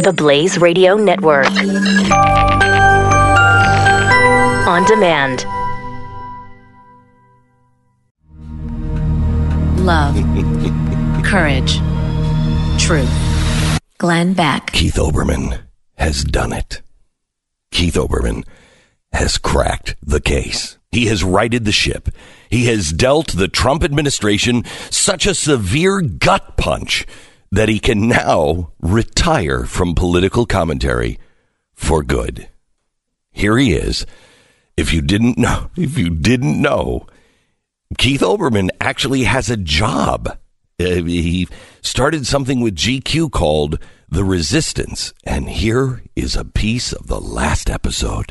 the Blaze Radio Network. On demand. Love. Courage. Truth. Glenn Beck. Keith Olbermann has done it. Keith Olbermann has cracked the case. He has righted the ship. He has dealt the Trump administration such a severe gut punch that he can now retire from political commentary for good. Here he is. If you didn't know, Keith Olbermann actually has a job. He started something with GQ called The Resistance, and here is a piece of the last episode.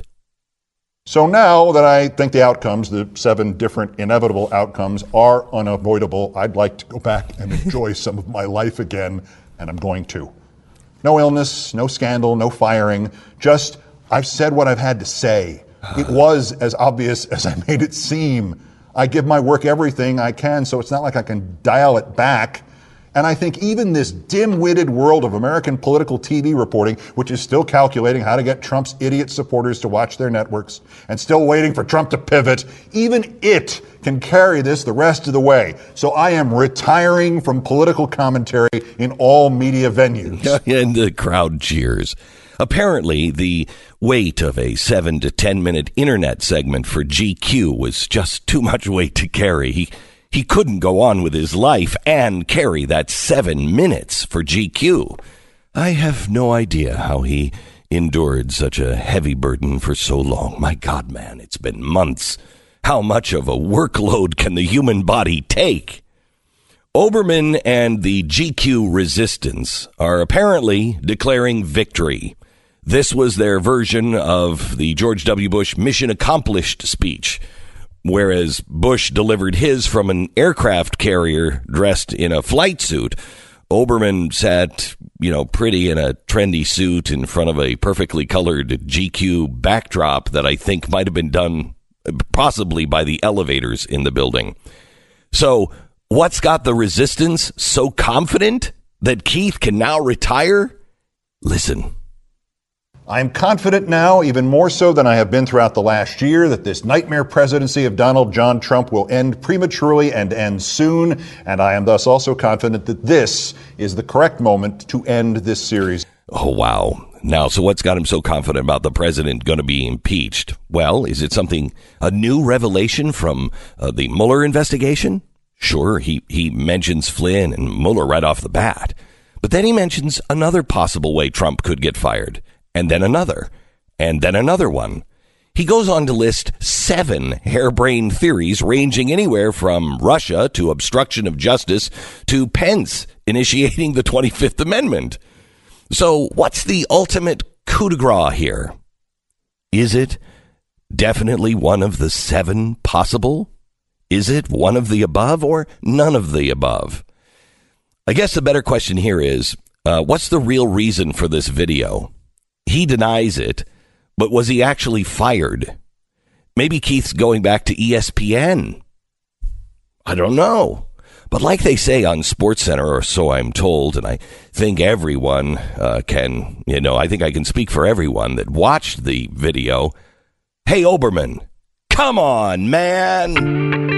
So now that I think the outcomes, the 7 different inevitable outcomes, are unavoidable, I'd like to go back and enjoy some of my life again, and I'm going to. No illness, no scandal, no firing, just I've said what I've had to say. It was as obvious as I made it seem. I give my work everything I can, so it's not like I can dial it back. And I think even this dim-witted world of American political TV reporting, which is still calculating how to get Trump's idiot supporters to watch their networks and still waiting for Trump to pivot, even it can carry this the rest of the way. So I am retiring from political commentary in all media venues. And the crowd cheers. Apparently, the weight of a 7 to 10 minute internet segment for GQ was just too much weight to carry. He couldn't go on with his life and carry that 7 minutes for GQ. I have no idea how he endured such a heavy burden for so long. My God, man, it's been months. How much of a workload can the human body take? Olbermann and the GQ resistance are apparently declaring victory. This was their version of the George W. Bush mission accomplished speech, whereas Bush delivered his from an aircraft carrier dressed in a flight suit. Olbermann sat, pretty in a trendy suit in front of a perfectly colored GQ backdrop that I think might have been done possibly by the elevators in the building. So what's got the resistance so confident that Keith can now retire? Listen. I'm confident now, even more so than I have been throughout the last year, that this nightmare presidency of Donald John Trump will end prematurely and end soon. And I am thus also confident that this is the correct moment to end this series. Oh, wow. Now, so what's got him so confident about the president going to be impeached? Well, is it a new revelation from the Mueller investigation? Sure, he mentions Flynn and Mueller right off the bat. But then he mentions another possible way Trump could get fired. And then another, and then another one. He goes on to list 7 harebrained theories ranging anywhere from Russia to obstruction of justice to Pence initiating the 25th Amendment. So what's the ultimate coup de grace here? Is it definitely one of the 7 possible? Is it one of the above or none of the above? I guess the better question here is, what's the real reason for this video? He denies it, but was he actually fired? Maybe Keith's going back to ESPN. I don't know. But like they say on SportsCenter, or so I'm told, and I think everyone I think I can speak for everyone that watched the video. Hey, Olbermann, come on, man.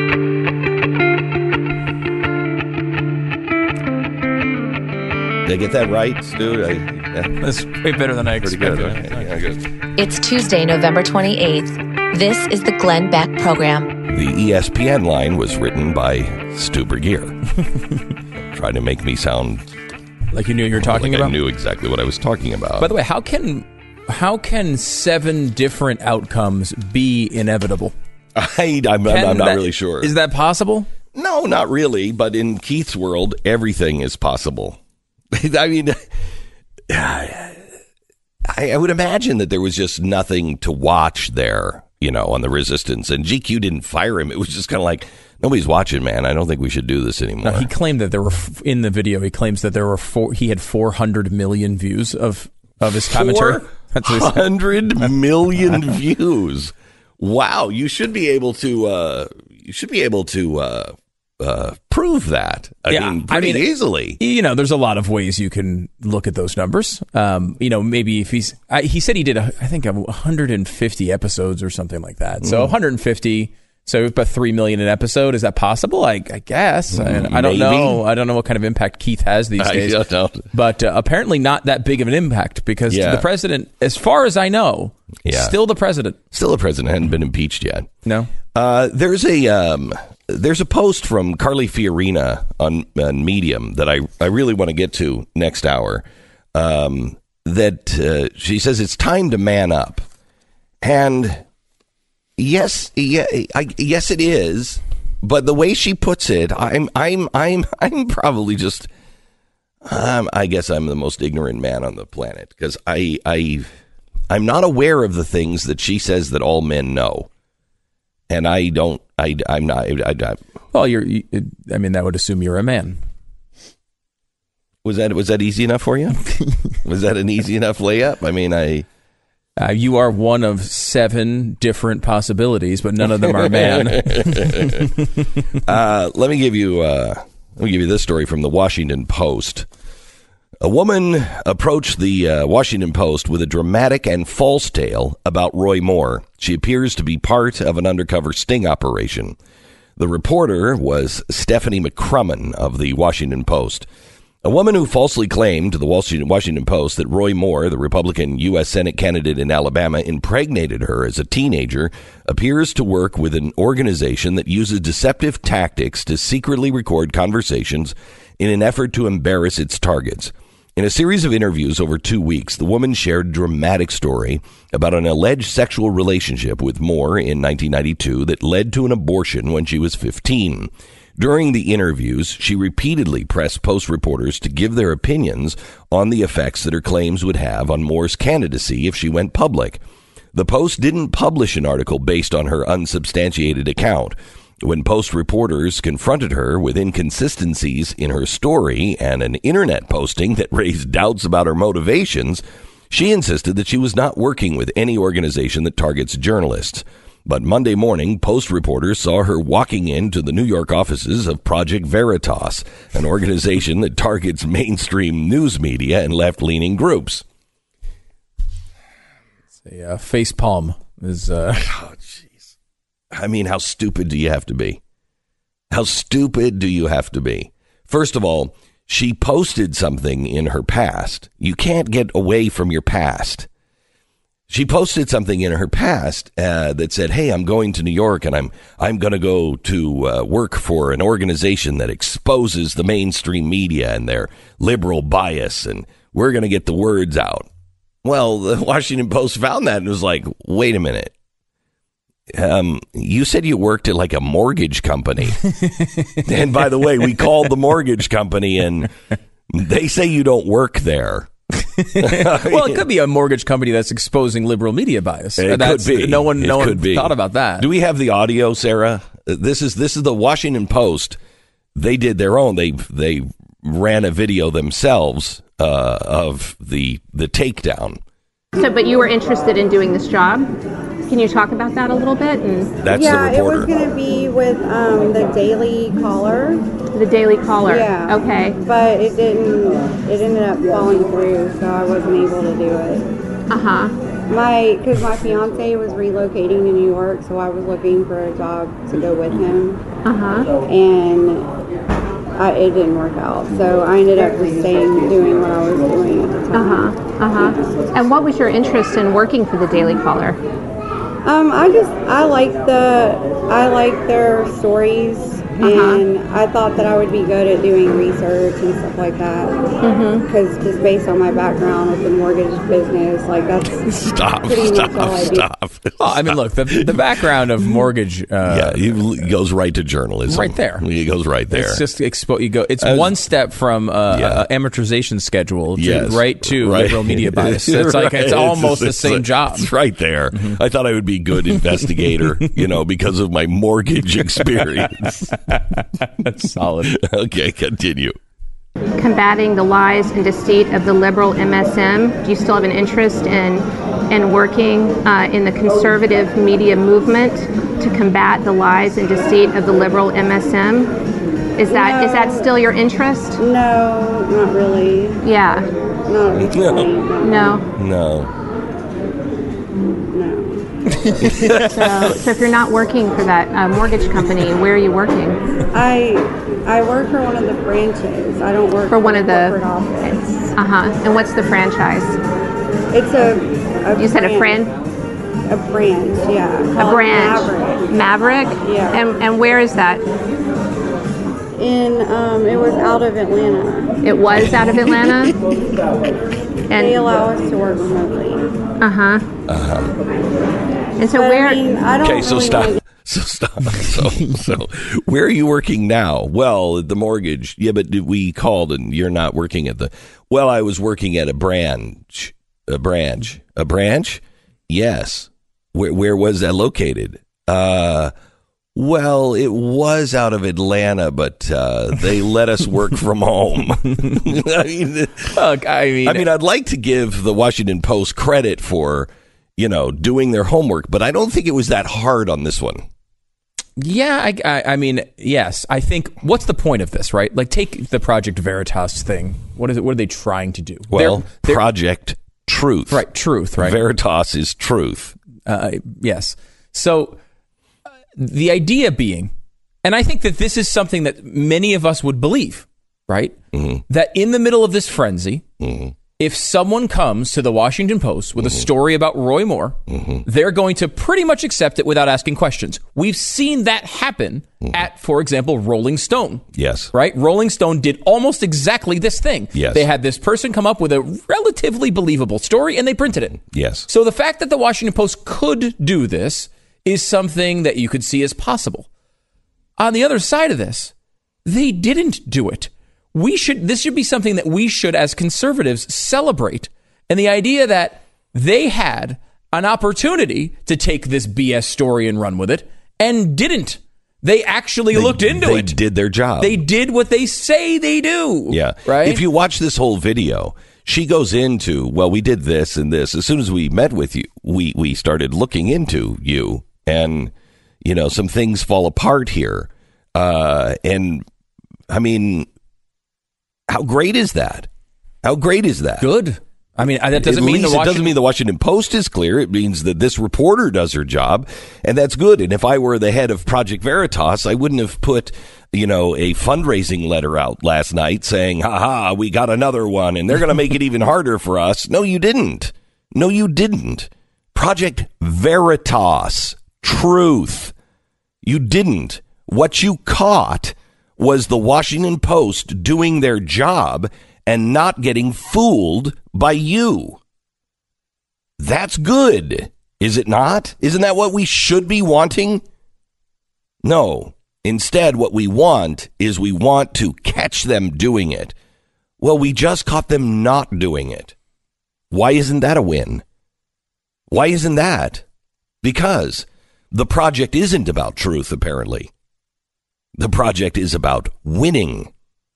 Did I get that right, Stu? That's way better than I expected. Pretty good. Yeah, good. It's Tuesday, November 28th. This is the Glenn Beck Program. The ESPN line was written by Stu Burguiere. Trying to make me sound like you knew what you were talking about? I knew exactly what I was talking about. By the way, how can 7 different outcomes be inevitable? I'm not really sure. Is that possible? No, not really. But in Keith's world, everything is possible. I mean, I would imagine that there was just nothing to watch there, on the resistance. And GQ didn't fire him. It was just kind of like, nobody's watching, man. I don't think we should do this anymore. He claimed that there were, in the video, he claims that there were he had 400 million views of his commentary. 400 million views. Wow. You should be able to prove that. I mean, pretty easily. There's a lot of ways you can look at those numbers. Maybe if he said he did, I think 150 episodes or something like that. So 150. So about 3 million an episode. Is that possible? I guess. I don't know. I don't know what kind of impact Keith has these days. I don't know. But apparently not that big of an impact because the president, as far as I know, still the president. Still the president. Hadn't been impeached yet. No. There's a post from Carly Fiorina on Medium that I really want to get to next hour. That she says it's time to man up, and yes, it is. But the way she puts it, I'm probably just. I guess I'm the most ignorant man on the planet because I'm not aware of the things that she says that all men know. And I don't. I'm not. Well, that would assume you're a man. Was that easy enough for you? Was that an easy enough layup? I mean, you are one of 7 different possibilities, but none of them are man. Let me give you this story from the Washington Post. A woman approached the Washington Post with a dramatic and false tale about Roy Moore. She appears to be part of an undercover sting operation. The reporter was Stephanie McCrummen of the Washington Post. A woman who falsely claimed to the Washington Post that Roy Moore, the Republican U.S. Senate candidate in Alabama, impregnated her as a teenager appears to work with an organization that uses deceptive tactics to secretly record conversations in an effort to embarrass its targets. In a series of interviews over 2 weeks, the woman shared a dramatic story about an alleged sexual relationship with Moore in 1992 that led to an abortion when she was 15. During the interviews, she repeatedly pressed Post reporters to give their opinions on the effects that her claims would have on Moore's candidacy if she went public. The Post didn't publish an article based on her unsubstantiated account. When Post reporters confronted her with inconsistencies in her story and an internet posting that raised doubts about her motivations, she insisted that she was not working with any organization that targets journalists. But Monday morning, Post reporters saw her walking into the New York offices of Project Veritas, an organization that targets mainstream news media and left-leaning groups. Face palm is... Oh, jeez. I mean, how stupid do you have to be? How stupid do you have to be? First of all, she posted something in her past. You can't get away from your past. She posted something in her past that said, hey, I'm going to New York and I'm going to go to work for an organization that exposes the mainstream media and their liberal bias, and we're going to get the words out. Well, the Washington Post found that and was like, wait a minute. You said you worked at like a mortgage company. And by the way, we called the mortgage company and they say you don't work there. Well, it could be a mortgage company that's exposing liberal media bias. It could be. No one thought about that. Do we have the audio, Sarah? This is the Washington Post. They did their own. They ran a video themselves of the takedown. So, but you were interested in doing this job. Can you talk about that a little bit? That's the reporter. Yeah, it was going to be with the Daily Caller. The Daily Caller. Yeah. Okay. But it didn't. It ended up falling through, so I wasn't able to do it. Because my fiance was relocating to New York, so I was looking for a job to go with him. And it didn't work out, so I ended up just doing what I was doing at the time. And what was your interest in working for the Daily Caller? I like their stories, and I thought that I would be good at doing research and stuff like that. Because just based on my background with the mortgage business, like that's pretty much all I do. Well, I mean, look, the background of mortgage, it goes right to journalism, right there. It goes right there. It's just It's one step from amortization schedule right to liberal media bias. It's like it's almost the same job. It's right there. I thought I would be a good investigator, because of my mortgage experience. That's solid. Okay, continue. Combating the lies and deceit of the liberal MSM. Do you still have an interest in working in the conservative media movement to combat the lies and deceit of the liberal MSM? Is that still your interest? No, not really. Yeah. Not at this point, No. No. So if you're not working for that mortgage company, where are you working? I work for one of the branches. I don't work For one of the corporate office. And what's the franchise? It's a You said a brand. friend? A brand, yeah. A Called brand. Maverick. Maverick? Yeah. And where is that? It was out of Atlanta. It was out of Atlanta? They allow us to work remotely. And so But, where? I mean, I don't Okay, so really stop. wanna- So stop. So where are you working now? Well, at the mortgage. Yeah, but we called and you're not working at the. Well, I was working at a branch. A branch? Yes. Where was that locaed? Well, it was out of Atlanta, but they let us work from home. I mean, I'd like to give the Washington Post credit for, doing their homework, but I don't think it was that hard on this one. Yeah, I mean, yes. I think, what's the point of this, right? Like, take the Project Veritas thing. What is it? What are they trying to do? Well, Project Truth. Right, truth, right? Veritas is truth. Yes. So the idea being, and I think that this is something that many of us would believe, right? Mm-hmm. That in the middle of this frenzy, if someone comes to the Washington Post with a story about Roy Moore, they're going to pretty much accept it without asking questions. We've seen that happen at, for example, Rolling Stone. Yes. Right? Rolling Stone did almost exactly this thing. Yes. They had this person come up with a relatively believable story and they printed it. Yes. So the fact that the Washington Post could do this is something that you could see as possible. On the other side of this, they didn't do it. This should be something that we should, as conservatives, celebrate. And the idea that they had an opportunity to take this BS story and run with it and didn't. They actually looked into it. They did their job. They did what they say they do. Yeah. Right? If you watch this whole video, she goes into, well, we did this and this. As soon as we met with you, we started looking into you. And, some things fall apart here. And, I mean, how great is that? How great is that? Good. I mean, that doesn't mean it doesn't mean the Washington Post is clear. It means that this reporter does her job, and that's good. And if I were the head of Project Veritas, I wouldn't have put, a fundraising letter out last night saying, "Ha, we got another one, and they're going to make it even harder for us." No, you didn't. No, you didn't. Project Veritas, truth. You didn't. What you caught was the Washington Post doing their job and not getting fooled by you. That's good, is it not? Isn't that what we should be wanting? No. Instead, what we want is we want to catch them doing it. Well, we just caught them not doing it. Why isn't that a win? Why isn't that? Because the project isn't about truth, apparently. The project is about winning.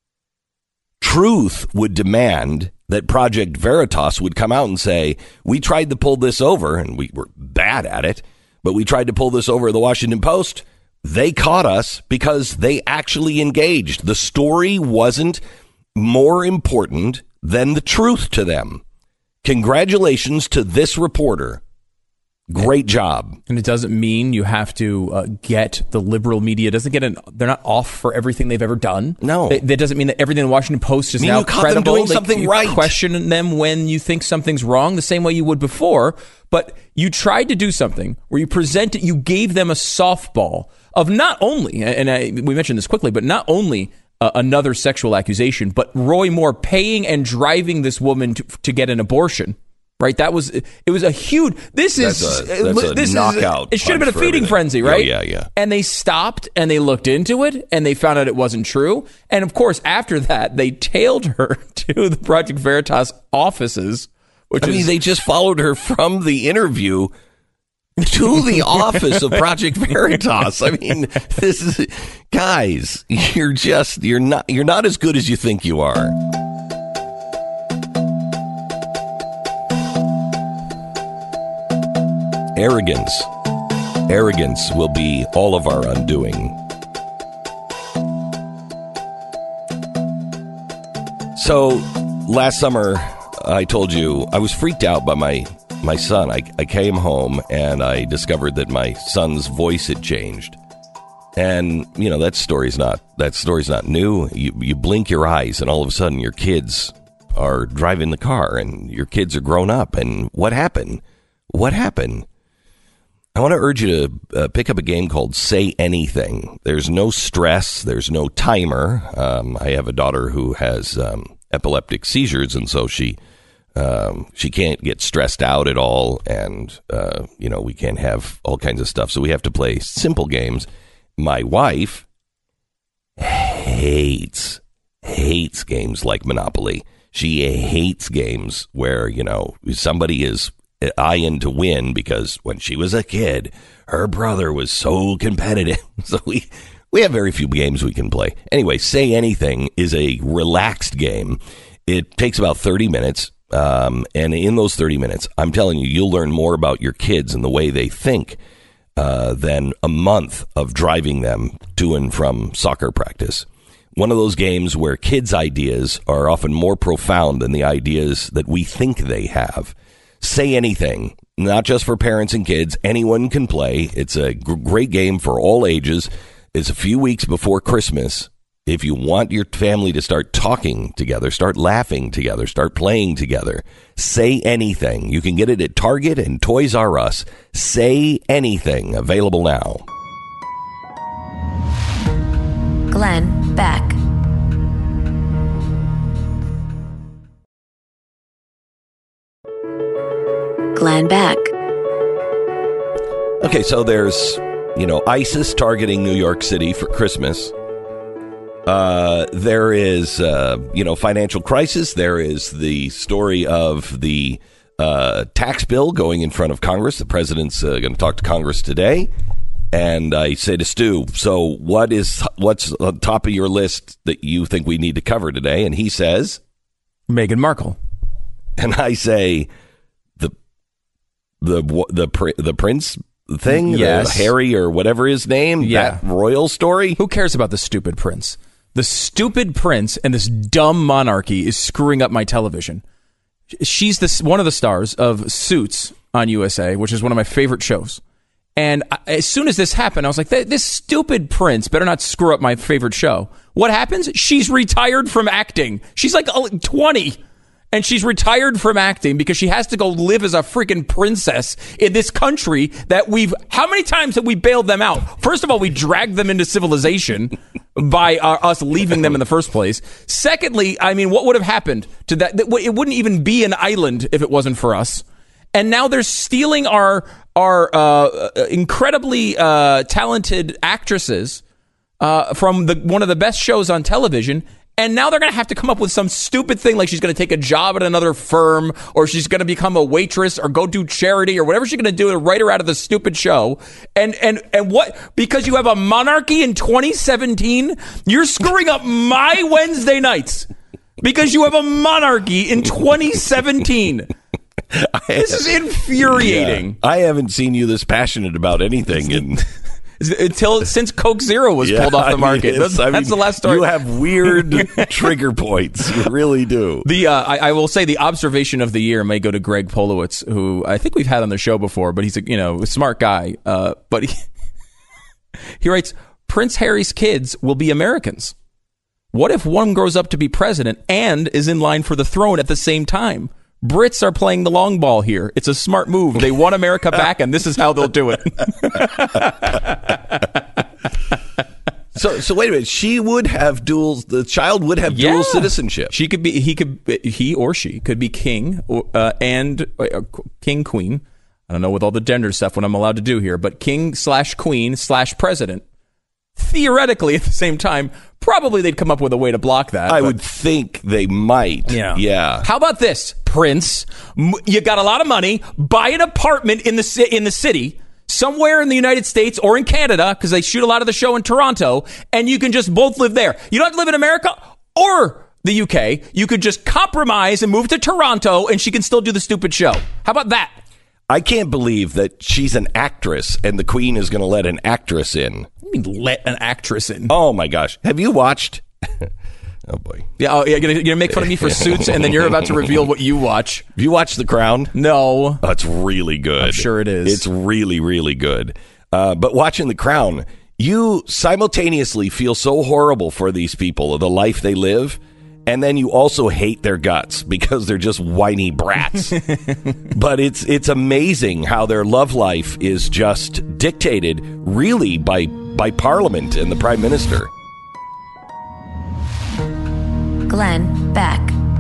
Truth would demand that Project Veritas would come out and say, we tried to pull this over, and we were bad at it, but we tried to pull this over at the Washington Post. They caught us because they actually engaged. The story wasn't more important than the truth to them. Congratulations to this reporter. Great job. And it doesn't mean you have to get the liberal media. They're not off for everything they've ever done. No. That doesn't mean that everything in the Washington Post is I mean, now you caught credible. them doing something right. You question them when you think something's wrong the same way you would before. But you tried to do something where you gave them a softball of not only, we mentioned this quickly, but not only another sexual accusation, but Roy Moore paying and driving this woman to get an abortion. Right, it was a huge. This is a knockout. It should have been a feeding frenzy, right? Yeah. And they stopped and they looked into it and they found out it wasn't true. And of course, after that, they tailed her to the Project Veritas offices. They just followed her from the interview to the office of Project Veritas. I mean, this is, guys, you're not as good as you think you are. Arrogance will be all of our undoing. So last summer, I told you I was freaked out by my son. I came home and I discovered that my son's voice had changed. And, you know, that story's not new. You blink your eyes and all of a sudden your kids are driving the car and your kids are grown up. And what happened? What happened? I want to urge you to pick up a game called Say Anything. There's no stress. There's no timer. I have a daughter who has epileptic seizures, and so she can't get stressed out at all. And, you know, we can't have all kinds of stuff. So we have to play simple games. My wife hates games like Monopoly. She hates games where, you know, somebody is eyeing to win because when she was a kid, her brother was so competitive. So we have very few games we can play. Anyway, Say Anything is a relaxed game. It takes about 30 minutes. And in those 30 minutes, I'm telling you, you'll learn more about your kids and the way they think than a month of driving them to and from soccer practice. One of those games where kids' ideas are often more profound than the ideas that we think they have. Say Anything, not just for parents and kids. Anyone can play. It's a great game for all ages. It's a few weeks before Christmas. If you want your family to start talking together, start laughing together, start playing together, Say Anything. You can get it at Target and Toys R Us. Say Anything. Available now. Glenn Beck. Glenn Beck. Okay, so there's, you know, ISIS targeting New York City for Christmas. There is, you know, financial crisis. There is the story of the tax bill going in front of Congress. The president's going to talk to Congress today. And I say to Stu, so what's on top of your list that you think we need to cover today? And he says, Meghan Markle. And I say, the prince thing, yes. Harry or whatever his name, yeah. That royal story. Who cares about the stupid prince? The stupid prince and this dumb monarchy is screwing up my television. She's one of the stars of Suits on USA, which is one of my favorite shows. And as soon as this happened, I was like, this stupid prince better not screw up my favorite show. What happens? She's retired from acting. She's like 20. And she's retired from acting because she has to go live as a freaking princess in this country that how many times have we bailed them out? First of all, we dragged them into civilization by us leaving them in the first place. Secondly, I mean, what would have happened to that? It wouldn't even be an island if it wasn't for us. And now they're stealing our incredibly talented actresses from one of the best shows on television. And now they're going to have to come up with some stupid thing like she's going to take a job at another firm or she's going to become a waitress or go do charity or whatever she's going to do to write her out of the stupid show. And what? Because you have a monarchy in 2017, you're screwing up my Wednesday nights because you have a monarchy in 2017. This is infuriating. Yeah, I haven't seen you this passionate about anything since Coke Zero was pulled off the market. That's the last story. You have weird trigger points. You really do. I will say the observation of the year may go to Greg Polowitz, who I think we've had on the show before, but he's a smart guy. But he writes, Prince Harry's kids will be Americans. What if one grows up to be president and is in line for the throne at the same time? Brits are playing the long ball here. It's a smart move. They want America back, and this is how they'll do it. So wait a minute. The child would have dual citizenship. He or she could be king and king, queen. I don't know with all the gender stuff what I'm allowed to do here, but king/queen/president. Theoretically, at the same time, probably they'd come up with a way to block that. I would think they might. Yeah. How about this, Prince? You got a lot of money. Buy an apartment in the city, somewhere in the United States or in Canada, because they shoot a lot of the show in Toronto, and you can just both live there. You don't have to live in America or the UK. You could just compromise and move to Toronto, and she can still do the stupid show. How about that? I can't believe that she's an actress and the Queen is going to let an actress in. What do you mean let an actress in? Oh, my gosh. Have you watched Oh, boy. Yeah, you're gonna make fun of me for Suits, and then you're about to reveal what you watch. Have you watched The Crown? No. Oh, it's really good. I'm sure it is. It's really, really good. But watching The Crown, you simultaneously feel so horrible for these people, the life they live, and then you also hate their guts because they're just whiny brats. But it's amazing how their love life is just dictated really by Parliament and the Prime Minister. Glenn Beck.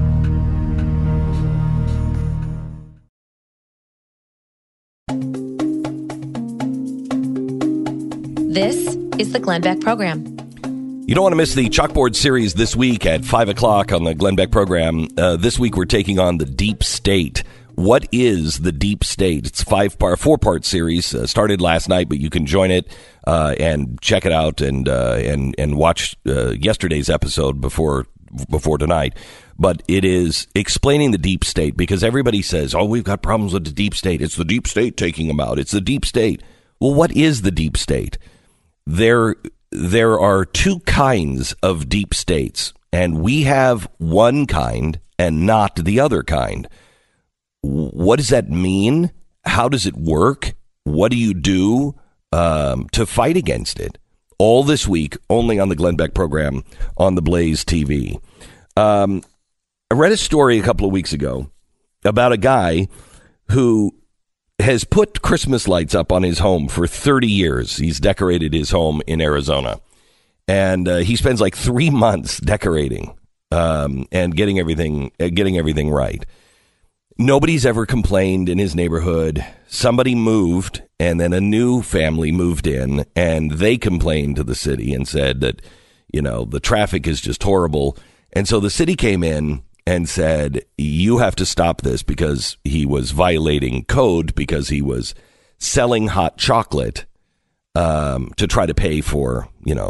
This is the Glenn Beck Program. You don't want to miss the Chalkboard series this week at 5 o'clock on the Glenn Beck Program. This week we're taking on the Deep State. What is the Deep State? It's a 4-part series. Started last night, but you can join it and check it out and watch yesterday's episode before tonight. But it is explaining the Deep State, because everybody says, oh, we've got problems with the Deep State. It's the Deep State taking them out. It's the Deep State. Well, what is the Deep State? There are two kinds of deep states, and we have one kind and not the other kind. What does that mean? How does it work? What do you do to fight against it? All this week, only on the Glenn Beck Program on the Blaze TV. I read a story a couple of weeks ago about a guy who has put Christmas lights up on his home for 30 years. He's decorated his home in Arizona. And he spends like 3 months decorating and getting everything right. Nobody's ever complained in his neighborhood. Somebody moved, and then a new family moved in, and they complained to the city and said that, the traffic is just horrible. And so the city came in and said, you have to stop this, because he was violating code because he was selling hot chocolate to try to pay for,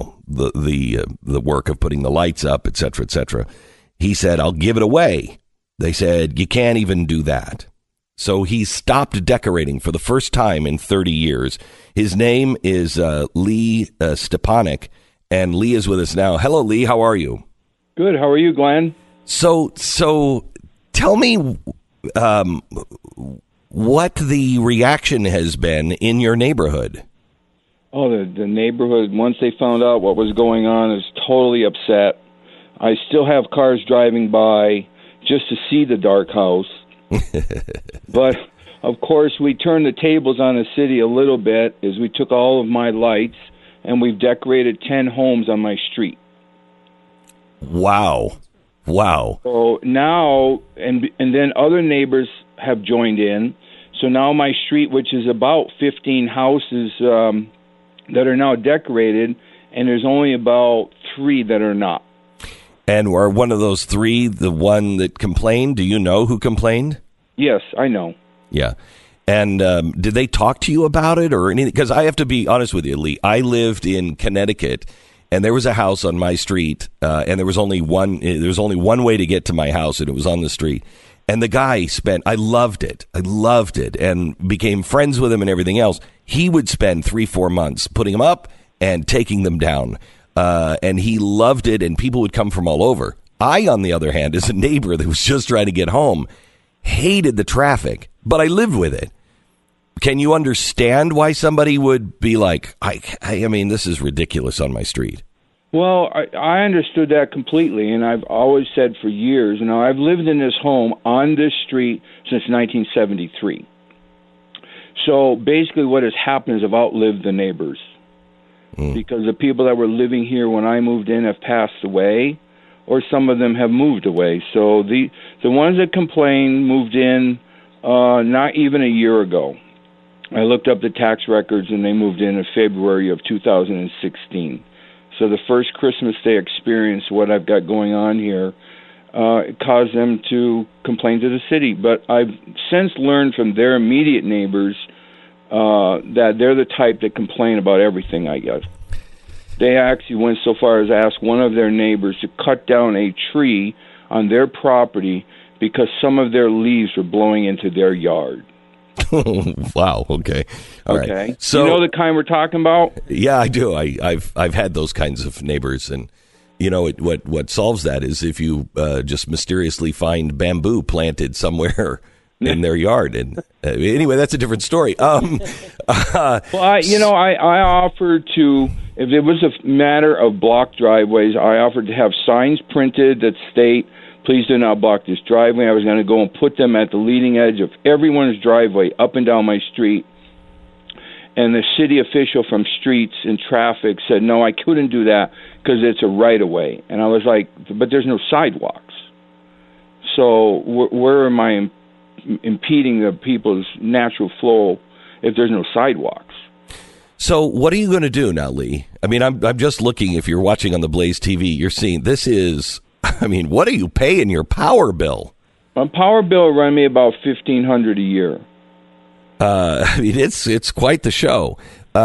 the work of putting the lights up, et cetera, et cetera. He said, I'll give it away. They said, you can't even do that. So he stopped decorating for the first time in 30 years. His name is Lee Stepanek, and Lee is with us now. Hello, Lee. How are you? Good. How are you, Glenn? So tell me what the reaction has been in your neighborhood. Oh, the neighborhood, once they found out what was going on, is totally upset. I still have cars driving by just to see the dark house. But, of course, we turned the tables on the city a little bit as we took all of my lights, and we've decorated 10 homes on my street. Wow. So now, and then other neighbors have joined in. So now my street, which is about 15 houses that are now decorated, and there's only about 3 that are not. And are one of those 3 the one that complained? Do you know who complained? Yes, I know. Yeah. And did they talk to you about it or anything? Because I have to be honest with you, Lee. I lived in Connecticut, and there was a house on my street, and there was only one way to get to my house, and it was on the street. And the guy I loved it, and became friends with him and everything else. He would spend 3-4 months putting them up and taking them down. And he loved it, and people would come from all over. I, on the other hand, as a neighbor that was just trying to get home, hated the traffic, but I lived with it. Can you understand why somebody would be like, I mean, this is ridiculous on my street? Well, I understood that completely, and I've always said for years, I've lived in this home on this street since 1973. So basically what has happened is I've outlived the neighbors. Because the people that were living here when I moved in have passed away, or some of them have moved away. So the ones that complained moved in not even a year ago. I looked up the tax records, and they moved in February of 2016. So the first Christmas they experienced what I've got going on here caused them to complain to the city. But I've since learned from their immediate neighbors that they're the type that complain about everything, I guess. They actually went so far as to ask one of their neighbors to cut down a tree on their property because some of their leaves were blowing into their yard. Wow. Okay. All right. So you know the kind we're talking about? Yeah, I do. I've had those kinds of neighbors, and You know, what solves that is if you just mysteriously find bamboo planted somewhere in their yard. And anyway, that's a different story. Well, I offered to, if it was a matter of blocked driveways, I offered to have signs printed that state, please do not block this driveway. I was going to go and put them at the leading edge of everyone's driveway up and down my street. And the city official from streets and traffic said, no, I couldn't do that because it's a right-of-way. And I was like, but there's no sidewalks. So where am I impeding the people's natural flow if there's no sidewalks? So what are you going to do now, Lee? I mean, I'm just looking, if you're watching on the Blaze TV, you're seeing this is, I mean, what do you pay in your power bill? My power bill run me about $1,500 a year. I mean, it's quite the show.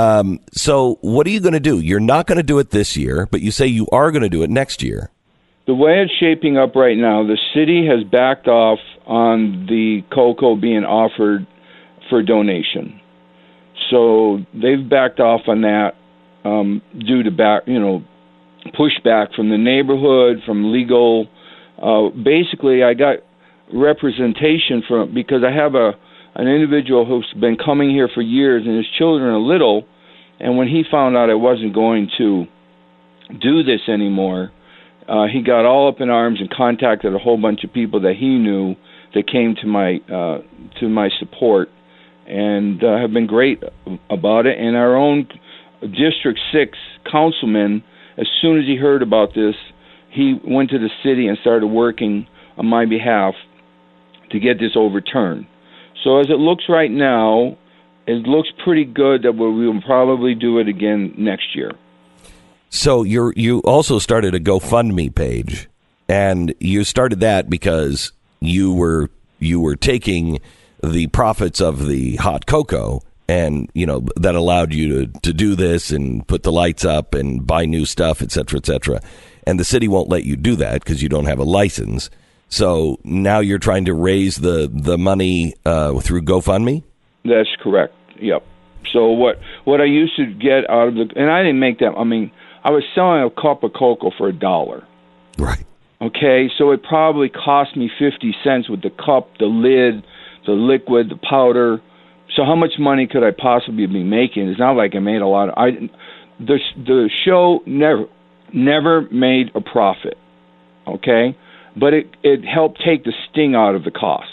So what are you going to do? You're not going to do it this year, but you say you are going to do it next year. The way it's shaping up right now, the city has backed off on the cocoa being offered for donation. So they've backed off on that due to pushback from the neighborhood, from legal. Basically, I got representation because I have an individual who's been coming here for years, and his children are little, and when he found out I wasn't going to do this anymore, he got all up in arms and contacted a whole bunch of people that he knew that came to my support, and have been great about it. And our own District 6 councilman, as soon as he heard about this, he went to the city and started working on my behalf to get this overturned. So as it looks right now, it looks pretty good that we will probably do it again next year. So you also started a GoFundMe page, and you started that because you were taking the profits of the hot cocoa, and that allowed you to do this and put the lights up and buy new stuff, et cetera, et cetera. And the city won't let you do that because you don't have a license. So now you're trying to raise the money through GoFundMe? That's correct. Yep. So what I used to get out of and I didn't make that. I mean, I was selling a cup of cocoa for $1. Right. Okay, so it probably cost me 50 cents with the cup, the lid, the liquid, the powder. So how much money could I possibly be making? It's not like I made a lot. The show never made a profit. Okay. But it helped take the sting out of the cost.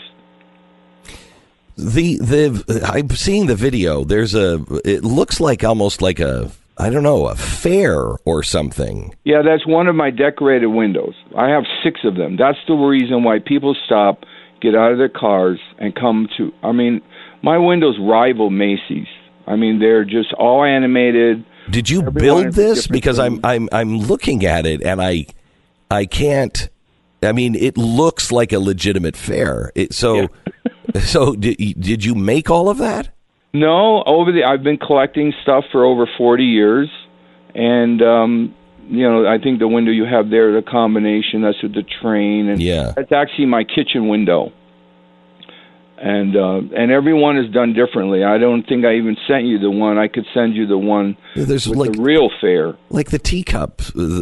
I'm seeing the video. It looks like almost like a fair or something. Yeah, that's one of my decorated windows. I have 6 of them. That's the reason why people stop, get out of their cars, and come to. I mean, my windows rival Macy's. I mean, they're just all animated. Did you build this? Because I'm looking at it and I can't. I mean, it looks like a legitimate fair. So did you make all of that? No, I've been collecting stuff for over 40 years, and I think the window you have there, the combination, that's with the train, and that's actually my kitchen window. And everyone is done differently. I don't think I even sent you the one. I could send you the one with the real fair, like the teacup,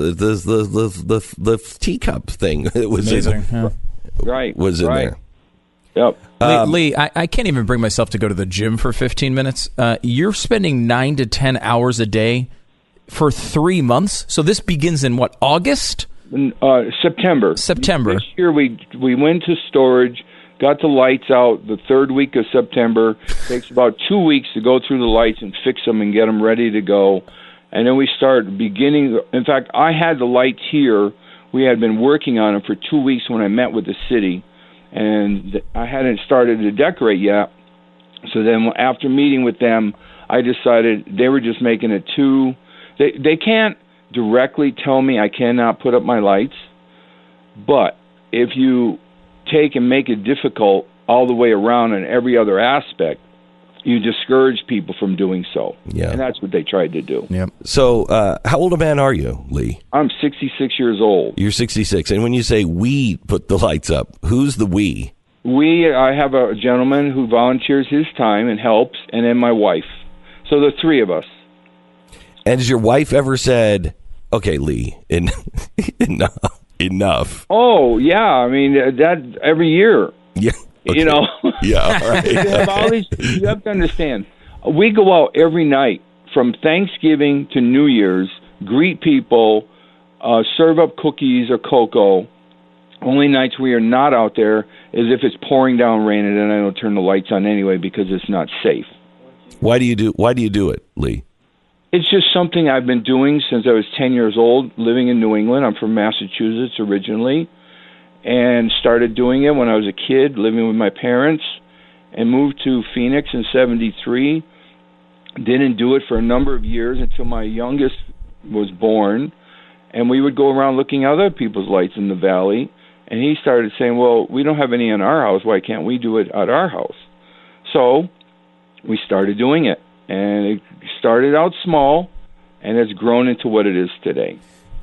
the teacup thing. It was amazing. Was in there. Yep. Lee, I can't even bring myself to go to the gym for 15 minutes. You're spending 9 to 10 hours a day for 3 months. So this begins in what, August? September. This year we went to storage. Got the lights out the 3rd week of September. Takes about 2 weeks to go through the lights and fix them and get them ready to go. And then we start beginning. In fact, I had the lights here. We had been working on them for 2 weeks when I met with the city. And I hadn't started to decorate yet. So then after meeting with them, I decided they were just making it too. They can't directly tell me I cannot put up my lights. But if you take and make it difficult all the way around in every other aspect, you discourage people from doing so. Yeah. And that's what they tried to do. Yep. So how old a man are you, Lee? I'm 66 years old. You're 66. And when you say we put the lights up, who's the we? I have a gentleman who volunteers his time and helps, and then my wife. So the 3 of us. And has your wife ever said, Okay, Lee, enough. Oh, yeah. I mean, that every year. Yeah. Okay. You know. Yeah, all right. You have to understand, we go out every night from Thanksgiving to New Year's, greet people, serve up cookies or cocoa. Only nights we are not out there is if it's pouring down rain, and then I don't turn the lights on anyway because it's not safe. Why do you do it, Lee? It's just something I've been doing since I was 10 years old, living in New England. I'm from Massachusetts originally, and started doing it when I was a kid, living with my parents, and moved to Phoenix in 1973. Didn't do it for a number of years until my youngest was born, and we would go around looking at other people's lights in the valley, and he started saying, well, we don't have any in our house. Why can't we do it at our house? So we started doing it, and it started out small, and it's grown into what it is today.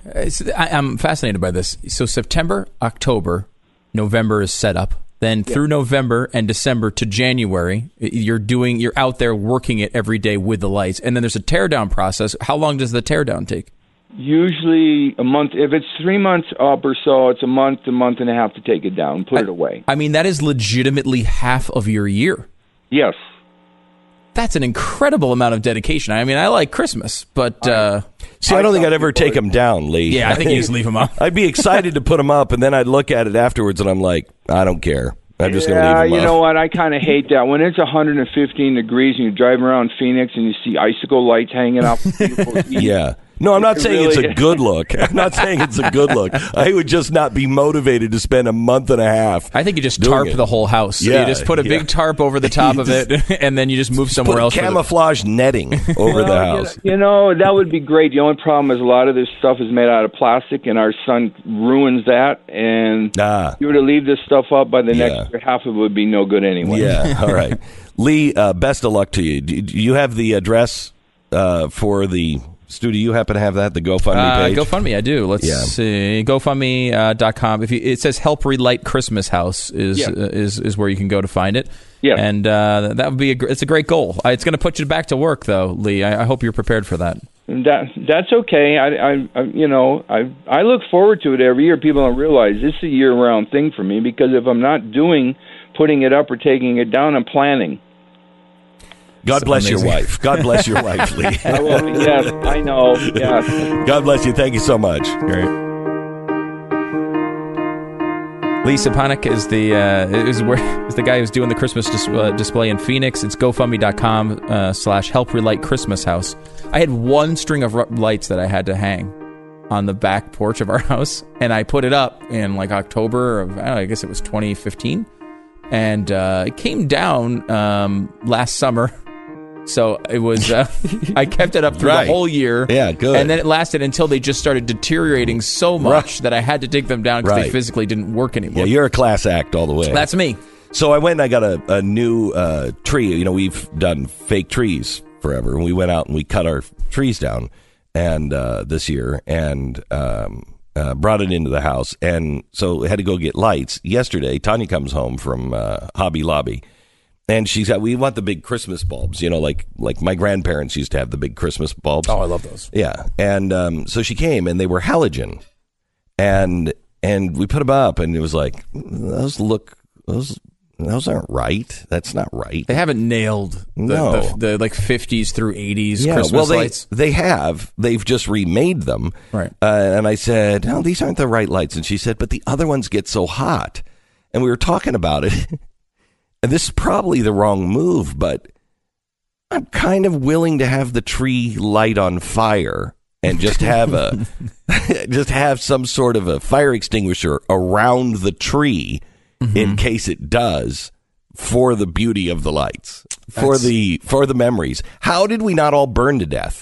I'm fascinated by this. So September, October, November is set up. Then through November and December to January, you're out there working it every day with the lights. And then there's a teardown process. How long does the teardown take? Usually a month. If it's 3 months up or so, it's a month and a half to take it down, put it away. I mean, that is legitimately half of your year. Yes. That's an incredible amount of dedication. I mean, I like Christmas, but... See, I don't think I'd ever take them down, Lee. Yeah, I think you just leave them up. I'd be excited to put them up, and then I'd look at it afterwards, and I'm like, I don't care. I'm just going to leave them up. You know what? I kind of hate that. When it's 115 degrees and you're driving around Phoenix and you see icicle lights hanging out. Yeah. No, I'm not saying it's a good look. I'm not saying it's a good look. I would just not be motivated to spend a month and a half. I think you just tarp the whole house. Yeah, you just put a big tarp over the top of it, and then you just move somewhere else. Camouflage netting over the house. You know, that would be great. The only problem is a lot of this stuff is made out of plastic, and our sun ruins that. And if you were to leave this stuff up, by the next year, half of it would be no good anyway. Yeah, all right. Lee, best of luck to you. Do you have the address for the... Stu, do you happen to have that, the GoFundMe page? GoFundMe, I do. Let's see. GoFundMe.com. It says Help Relight Christmas House is where you can go to find it. Yeah. And that would be it's a great goal. It's going to put you back to work, though, Lee. I hope you're prepared for that. That's okay. I look forward to it every year. People don't realize this is a year-round thing for me, because if I'm not putting it up or taking it down, I'm planning. God bless your wife. God bless your wife, Lee. Yes, I know. Yes. God bless you. Thank you so much. Great. Lee Stepanek is the guy who's doing the Christmas display in Phoenix. It's GoFundMe.com/Help Relight Christmas House. I had one string of lights that I had to hang on the back porch of our house, and I put it up in like October of, I guess it was 2015, and it came down last summer. So it was, I kept it up through the whole year. Yeah, good. And then it lasted until they just started deteriorating so much that I had to take them down because they physically didn't work anymore. Yeah, you're a class act all the way. That's me. So I went and I got a new tree. You know, we've done fake trees forever. And we went out and we cut our trees down and this year and brought it into the house. And so I had to go get lights. Yesterday, Tanya comes home from Hobby Lobby. And she said, we want the big Christmas bulbs, you know, like my grandparents used to have the big Christmas bulbs. Oh, I love those. Yeah. And so she came, and they were halogen. And we put them up, and it was like, those aren't right. That's not right. They haven't nailed the like 50s through 80s Christmas lights. They have. They've just remade them. Right. And I said, no, these aren't the right lights. And she said, but the other ones get so hot. And we were talking about it. And this is probably the wrong move, but I'm kind of willing to have the tree light on fire and just have some sort of a fire extinguisher around the tree in case it does, for the beauty of the lights, for the memories. How did we not all burn to death?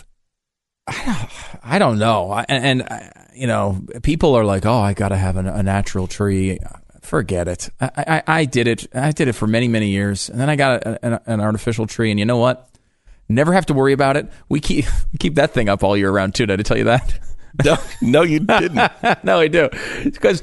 I don't know. And you know, people are like, oh, I got to have a natural tree. Forget it. I did it. I did it for many, many years. And then I got an artificial tree. And you know what? Never have to worry about it. We keep that thing up all year round, too. Did I tell you that? No, you didn't. No, I do. Because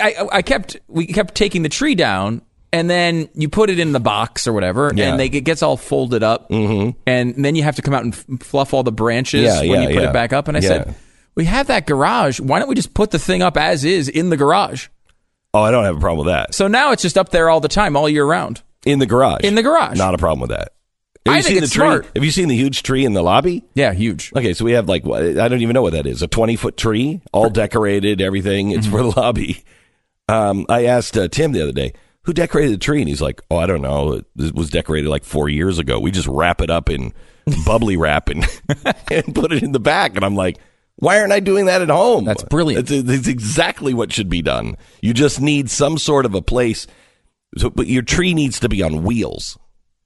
we kept taking the tree down, and then you put it in the box or whatever, and it gets all folded up. Mm-hmm. And then you have to come out and fluff all the branches when you put it back up. And I said, We have that garage. Why don't we just put the thing up as is in the garage? Oh, I don't have a problem with that. So now it's just up there all the time, all year round. In the garage. In the garage. Not a problem with that. I think it's smart. Have you seen the huge tree in the lobby? Yeah, huge. Okay, so we have I don't even know what that is. A 20-foot tree, all decorated, everything. It's for the lobby. I asked Tim the other day, who decorated the tree? And he's like, oh, I don't know. It was decorated like 4 years ago. We just wrap it up in bubbly wrap and put it in the back. And I'm like, why aren't I doing that at home? That's brilliant. It's exactly what should be done. You just need some sort of a place. But your tree needs to be on wheels.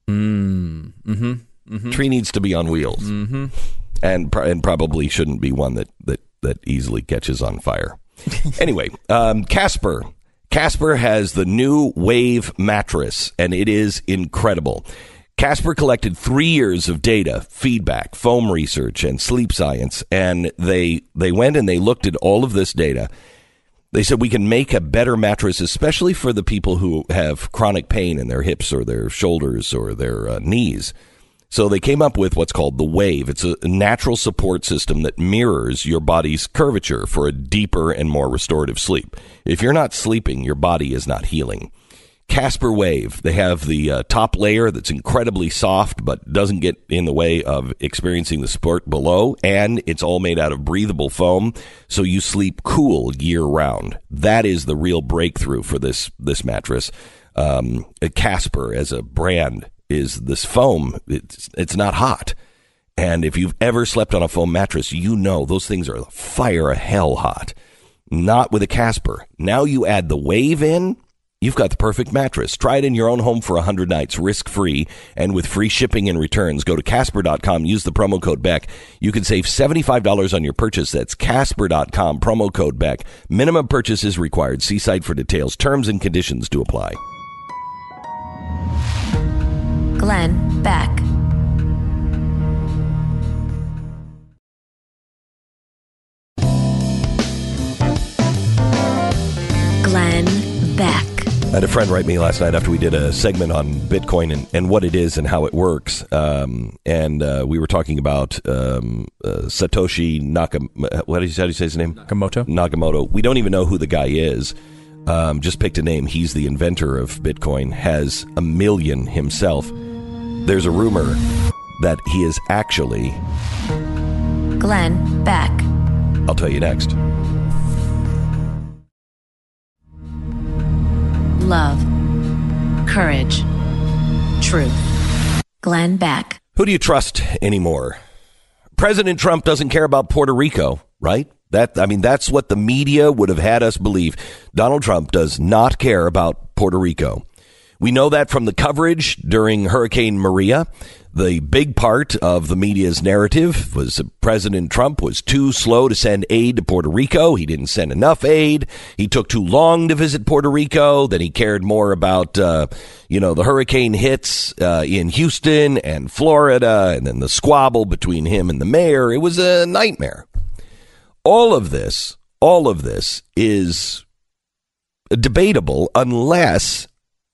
Tree needs to be on wheels, and probably shouldn't be one that easily catches on fire. Anyway, Casper has the new Wave mattress, and it is incredible. Casper collected 3 years of data, feedback, foam research, and sleep science, and they went and they looked at all of this data. They said we can make a better mattress, especially for the people who have chronic pain in their hips or their shoulders or their knees. So they came up with what's called the Wave. It's a natural support system that mirrors your body's curvature for a deeper and more restorative sleep. If you're not sleeping, your body is not healing. Casper Wave, they have the top layer that's incredibly soft but doesn't get in the way of experiencing the support below, and it's all made out of breathable foam, so you sleep cool year-round. That is the real breakthrough for this mattress. Casper, as a brand, is this foam. It's not hot. And if you've ever slept on a foam mattress, you know those things are fire of hell hot. Not with a Casper. Now you add the Wave in, you've got the perfect mattress. Try it in your own home for 100 nights, risk-free, and with free shipping and returns. Go to Casper.com, use the promo code BECK. You can save $75 on your purchase. That's Casper.com, promo code BECK. Minimum purchase is required. See site for details. Terms and conditions do apply. Glenn Beck. Glenn Beck. I had a friend write me last night after we did a segment on Bitcoin and what it is and how it works. And we were talking about Satoshi Nakamoto. How do you say his name? Nakamoto. We don't even know who the guy is. Just picked a name. He's the inventor of Bitcoin, has 1 million himself. There's a rumor that he is actually Glenn Beck. I'll tell you next. Love, courage, truth. Glenn Beck. Who do you trust anymore? President Trump doesn't care about Puerto Rico, right? That's what the media would have had us believe. Donald Trump does not care about Puerto Rico. We know that from the coverage during Hurricane Maria. The big part of the media's narrative was that President Trump was too slow to send aid to Puerto Rico. He didn't send enough aid. He took too long to visit Puerto Rico. Then he cared more about, the hurricane hits in Houston and Florida, and then the squabble between him and the mayor. It was a nightmare. All of this is debatable unless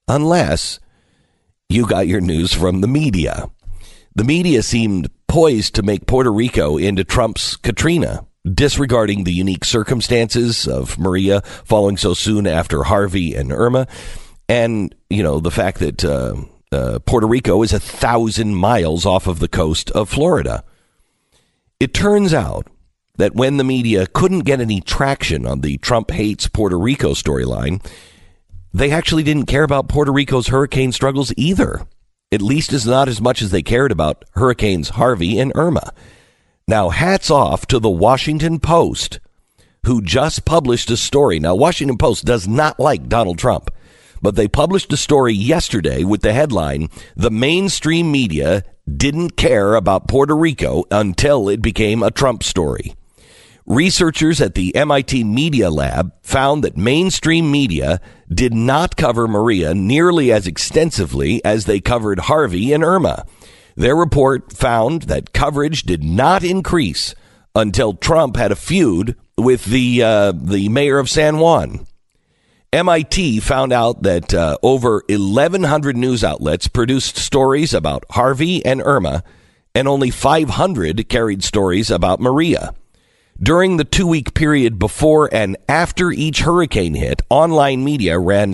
you got your news from the media. The media seemed poised to make Puerto Rico into Trump's Katrina, disregarding the unique circumstances of Maria following so soon after Harvey and Irma, and, the fact that Puerto Rico is 1,000 miles off of the coast of Florida. It turns out that when the media couldn't get any traction on the Trump hates Puerto Rico storyline, they actually didn't care about Puerto Rico's hurricane struggles either. At least as not as much as they cared about Hurricanes Harvey and Irma. Now, hats off to the Washington Post, who just published a story. Now, Washington Post does not like Donald Trump, but they published a story yesterday with the headline, "The mainstream media didn't care about Puerto Rico until it became a Trump story." Researchers at the MIT Media Lab found that mainstream media did not cover Maria nearly as extensively as they covered Harvey and Irma. Their report found that coverage did not increase until Trump had a feud with the mayor of San Juan. MIT found out that over 1,100 news outlets produced stories about Harvey and Irma, and only 500 carried stories about Maria. During the 2-week period before and after each hurricane hit, online media ran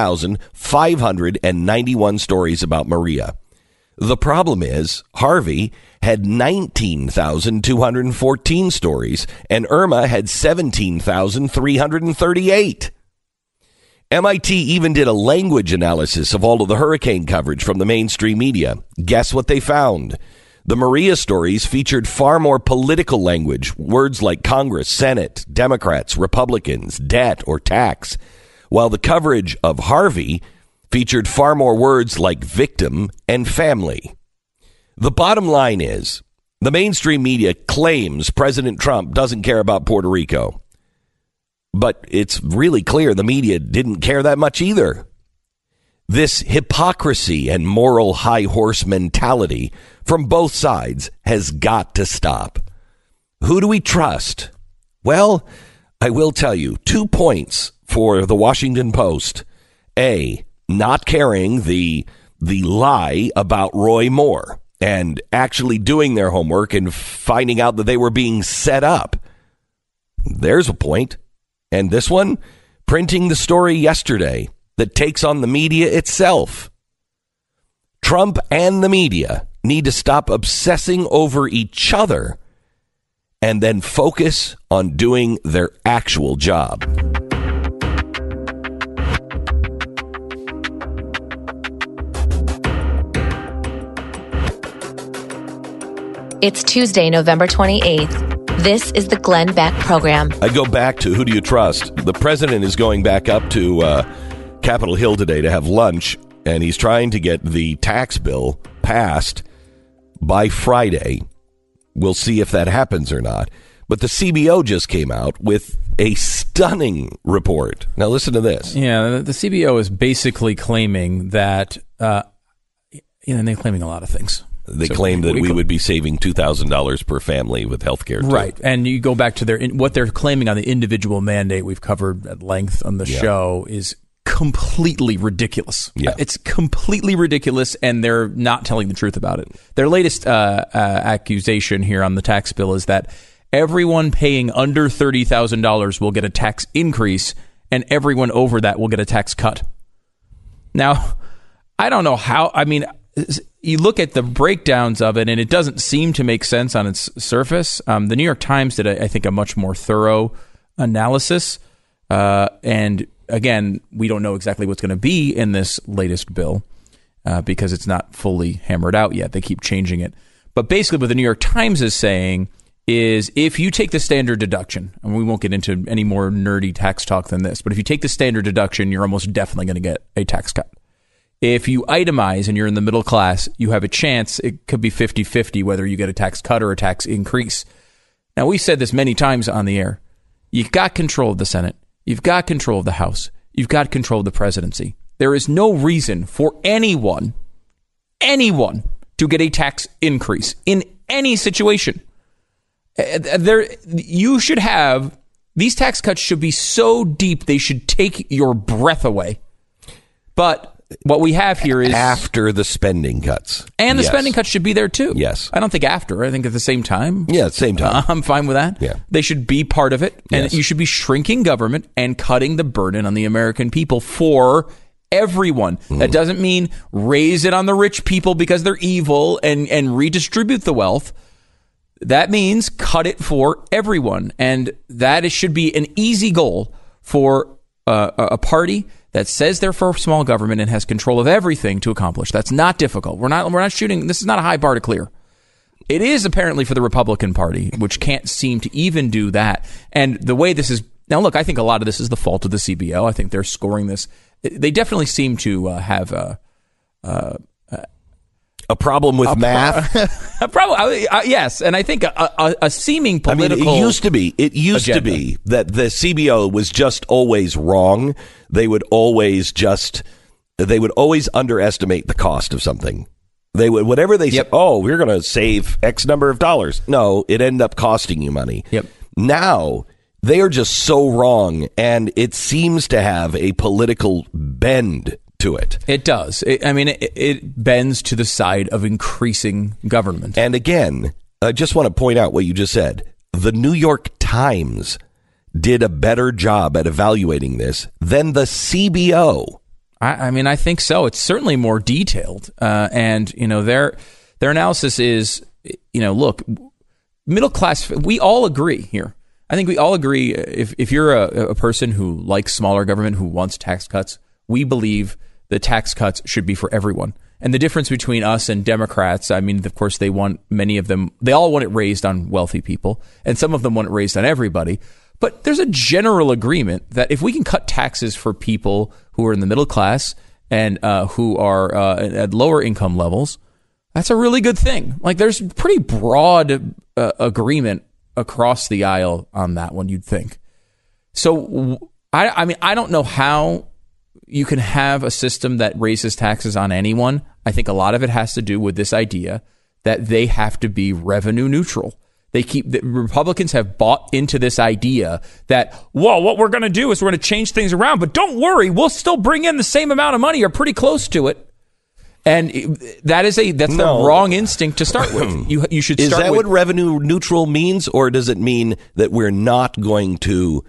6,591 stories about Maria. The problem is Harvey had 19,214 stories and Irma had 17,338. MIT even did a language analysis of all of the hurricane coverage from the mainstream media. Guess what they found? The Maria stories featured far more political language, words like Congress, Senate, Democrats, Republicans, debt, or tax, while the coverage of Harvey featured far more words like victim and family. The bottom line is, the mainstream media claims President Trump doesn't care about Puerto Rico. But it's really clear the media didn't care that much either. This hypocrisy and moral high horse mentality from both sides has got to stop. Who do we trust? Well, I will tell you 2 points for the Washington Post. A, not carrying the lie about Roy Moore and actually doing their homework and finding out that they were being set up. There's a point. And this one, printing the story yesterday that takes on the media itself. Trump and the media need to stop obsessing over each other and then focus on doing their actual job. It's Tuesday, November 28th. This is the Glenn Beck Program. I go back to who do you trust? The president is going back up to Capitol Hill today to have lunch, and he's trying to get the tax bill passed by Friday. We'll see if that happens or not. But the CBO just came out with a stunning report. Now listen to this. Yeah, the CBO is basically claiming that, and they're claiming a lot of things. They claim that we would be saving $2,000 per family with health care. Right. And you go back to what they're claiming on the individual mandate we've covered at length on the show is completely ridiculous. Yeah. It's completely ridiculous, and they're not telling the truth about it. Their latest accusation here on the tax bill is that everyone paying under $30,000 will get a tax increase, and everyone over that will get a tax cut. Now, I don't know how. I mean, you look at the breakdowns of it, and it doesn't seem to make sense on its surface. The New York Times did, I think, a much more thorough analysis. And again, we don't know exactly what's going to be in this latest bill because it's not fully hammered out yet. They keep changing it. But basically what the New York Times is saying is if you take the standard deduction, and we won't get into any more nerdy tax talk than this, but if you take the standard deduction, you're almost definitely going to get a tax cut. If you itemize and you're in the middle class, you have a chance. It could be 50-50 whether you get a tax cut or a tax increase. Now, we've said this many times on the air. You've got control of the Senate. You've got control of the House. You've got control of the presidency. There is no reason for anyone to get a tax increase in any situation. You should have, these tax cuts should be so deep they should take your breath away. But what we have here is after the spending cuts. And the spending cuts should be there too. Yes. I don't think after. I think at the same time. Yeah, at the same time. I'm fine with that. Yeah. They should be part of it. And Yes. you should be shrinking government and cutting the burden on the American people for everyone. That doesn't mean raise it on the rich people because they're evil and redistribute the wealth. That means cut it for everyone. And that should be an easy goal for a party that says they're for small government and has control of everything to accomplish. That's not difficult. We're not shooting. This is not a high bar to clear. It is apparently for the Republican Party, which can't seem to even do that. And the way this is now, look, I think a lot of this is the fault of the CBO. I think they're scoring this. They definitely seem to have a problem with math. Yes, and I think a seeming political. I mean, it used to be that the CBO was just always wrong. They would always underestimate the cost of something. They would, whatever they said, we're going to save X number of dollars. No, it ended up costing you money. Yep. Now they are just so wrong, and it seems to have a political bend to it. It does. It bends to the side of increasing government. And again, I just want to point out what you just said. The New York times did a better job at evaluating this than the CBO. I mean, I think so. It's certainly more detailed. And, their analysis is, look, middle class, we all agree here. I think we all agree if you're a person who likes smaller government, who wants tax cuts, we believe the tax cuts should be for everyone. And the difference between us and Democrats, I mean, of course, they all want it raised on wealthy people, and some of them want it raised on everybody. But there's a general agreement that if we can cut taxes for people who are in the middle class and who are at lower income levels, that's a really good thing. Like, there's pretty broad agreement across the aisle on that one, you'd think. So, I mean, I don't know how you can have a system that raises taxes on anyone. I think a lot of it has to do with this idea that they have to be revenue neutral. The Republicans have bought into this idea that, well, what we're going to do is we're going to change things around, but don't worry, we'll still bring in the same amount of money or pretty close to it. And that's the wrong instinct to start with. You should start with. Is that what revenue neutral means, or does it mean that we're not going to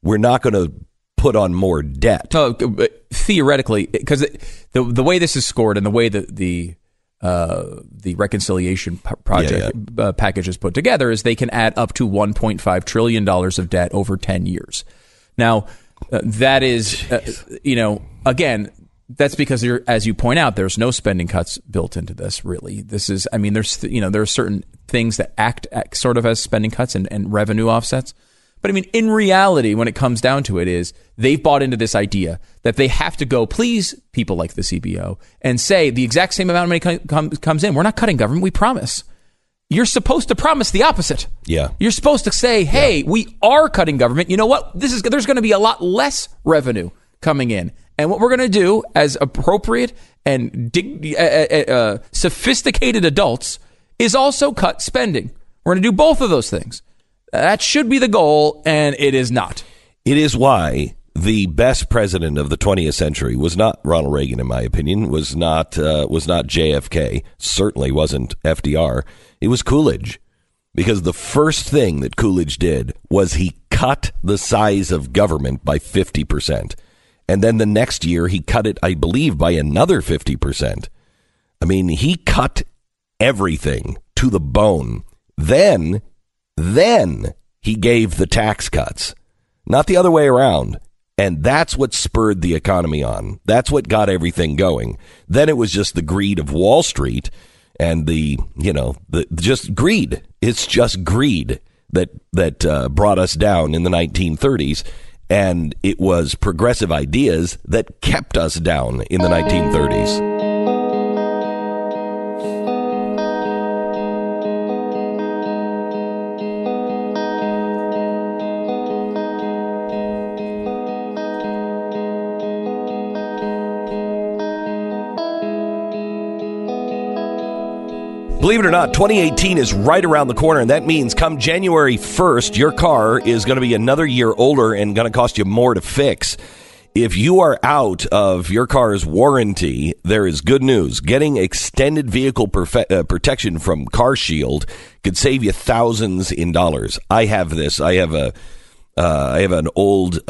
put on more debt? Theoretically, because the way this is scored and the way that the reconciliation project package is put together is they can add up to $1.5 trillion of debt over 10 years. Now, that is, again, that's because, as you point out, there's no spending cuts built into this, really. This is, I mean, there are certain things that act sort of as spending cuts and revenue offsets. But I mean, in reality, when it comes down to it, is they've bought into this idea that they have to go please people like the CBO and say the exact same amount of money comes in. We're not cutting government, we promise. You're supposed to promise the opposite. Yeah. You're supposed to say, hey, we are cutting government. You know what? There's going to be a lot less revenue coming in. And what we're going to do as appropriate and sophisticated adults is also cut spending. We're going to do both of those things. That should be the goal, and it is not. It is why the best president of the 20th century was not Ronald Reagan, in my opinion, was not JFK, certainly wasn't FDR. It was Coolidge, because the first thing that Coolidge did was he cut the size of government by 50%. And then the next year, he cut it, I believe, by another 50%. I mean, he cut everything to the bone. Then he gave the tax cuts, not the other way around. And that's what spurred the economy on. That's what got everything going. Then it was just the greed of Wall Street and just greed. It's just greed that brought us down in the 1930s. And it was progressive ideas that kept us down in the 1930s. Believe it or not, 2018 is right around the corner, and that means come January 1st, your car is going to be another year older and going to cost you more to fix. If you are out of your car's warranty, there is good news. Getting extended vehicle protection from CarShield could save you thousands in dollars. I have this. I have an old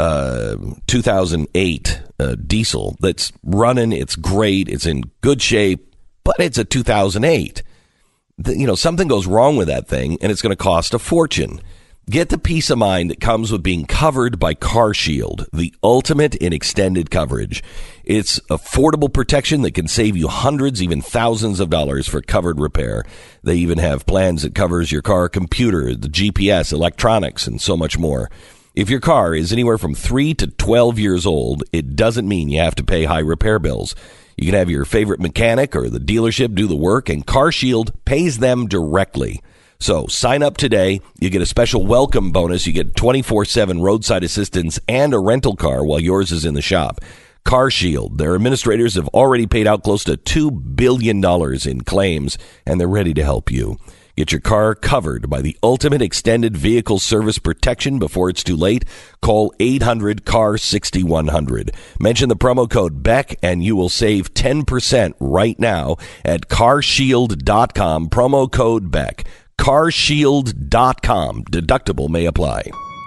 2008 diesel that's running. It's great. It's in good shape, but it's a 2008. Something goes wrong with that thing, and it's going to cost a fortune. Get the peace of mind that comes with being covered by CarShield, the ultimate in extended coverage. It's affordable protection that can save you hundreds, even thousands of dollars for covered repair. They even have plans that covers your car computer, the GPS, electronics, and so much more. If your car is anywhere from 3 to 12 years old, it doesn't mean you have to pay high repair bills. You can have your favorite mechanic or the dealership do the work, and CarShield pays them directly. So sign up today. You get a special welcome bonus. You get 24/7 roadside assistance and a rental car while yours is in the shop. CarShield, their administrators have already paid out close to $2 billion in claims, and they're ready to help you. Get your car covered by the ultimate extended vehicle service protection before it's too late. Call 800-CAR-6100. Mention the promo code BECK and you will save 10% right now at carshield.com. Promo code BECK. carshield.com. Deductible may apply.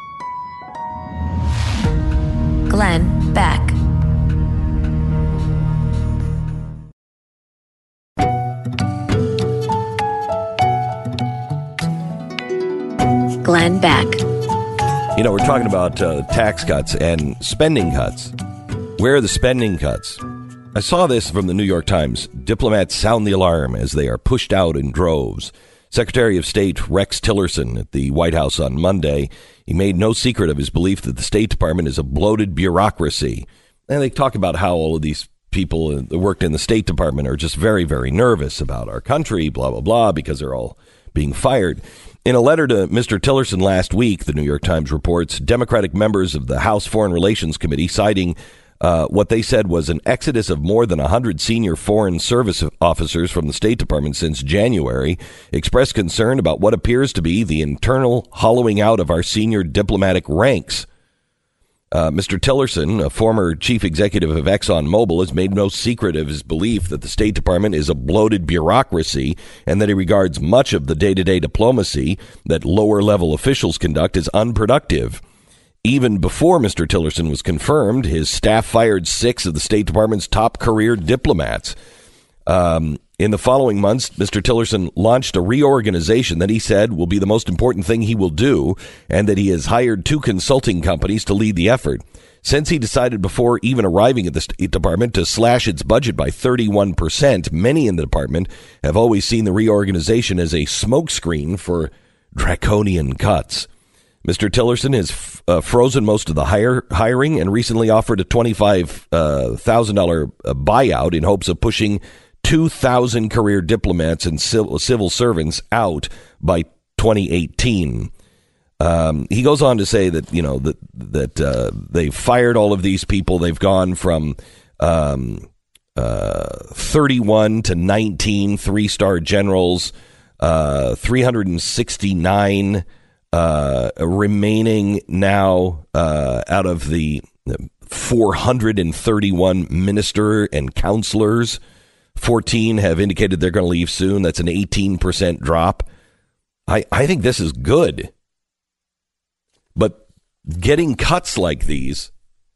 Glenn Beck. Glenn Beck. You know, we're talking about tax cuts and spending cuts. Where are the spending cuts? I saw this from the New York Times. Diplomats sound the alarm as they are pushed out in droves. Secretary of State Rex Tillerson at the White House on Monday, he made no secret of his belief that the State Department is a bloated bureaucracy. And they talk about how all of these people that worked in the State Department are just very, very nervous about our country, blah, blah, blah, because they're all being fired. In a letter to Mr. Tillerson last week, the New York Times reports, Democratic members of the House Foreign Relations Committee, citing what they said was an exodus of more than 100 senior foreign service officers from the State Department since January, expressed concern about what appears to be the internal hollowing out of our senior diplomatic ranks. Mr. Tillerson, a former chief executive of ExxonMobil, has made no secret of his belief that the State Department is a bloated bureaucracy and that he regards much of the day-to-day diplomacy that lower-level officials conduct as unproductive. Even before Mr. Tillerson was confirmed, his staff fired 6 of the State Department's top career diplomats. In the following months, Mr. Tillerson launched a reorganization that he said will be the most important thing he will do, and that he has hired 2 consulting companies to lead the effort. Since he decided before even arriving at the State Department to slash its budget by 31%, many in the department have always seen the reorganization as a smokescreen for draconian cuts. Mr. Tillerson has frozen most of the hiring and recently offered a $25,000 buyout in hopes of pushing 2,000 career diplomats and civil servants out by 2018. He goes on to say that, you know, that they've fired all of these people. They've gone from 31 to 19 three-star generals, 369 remaining now out of the 431 minister and counselors. 14 have indicated they're going to leave soon. That's an 18% drop. I think this is good. But getting cuts like these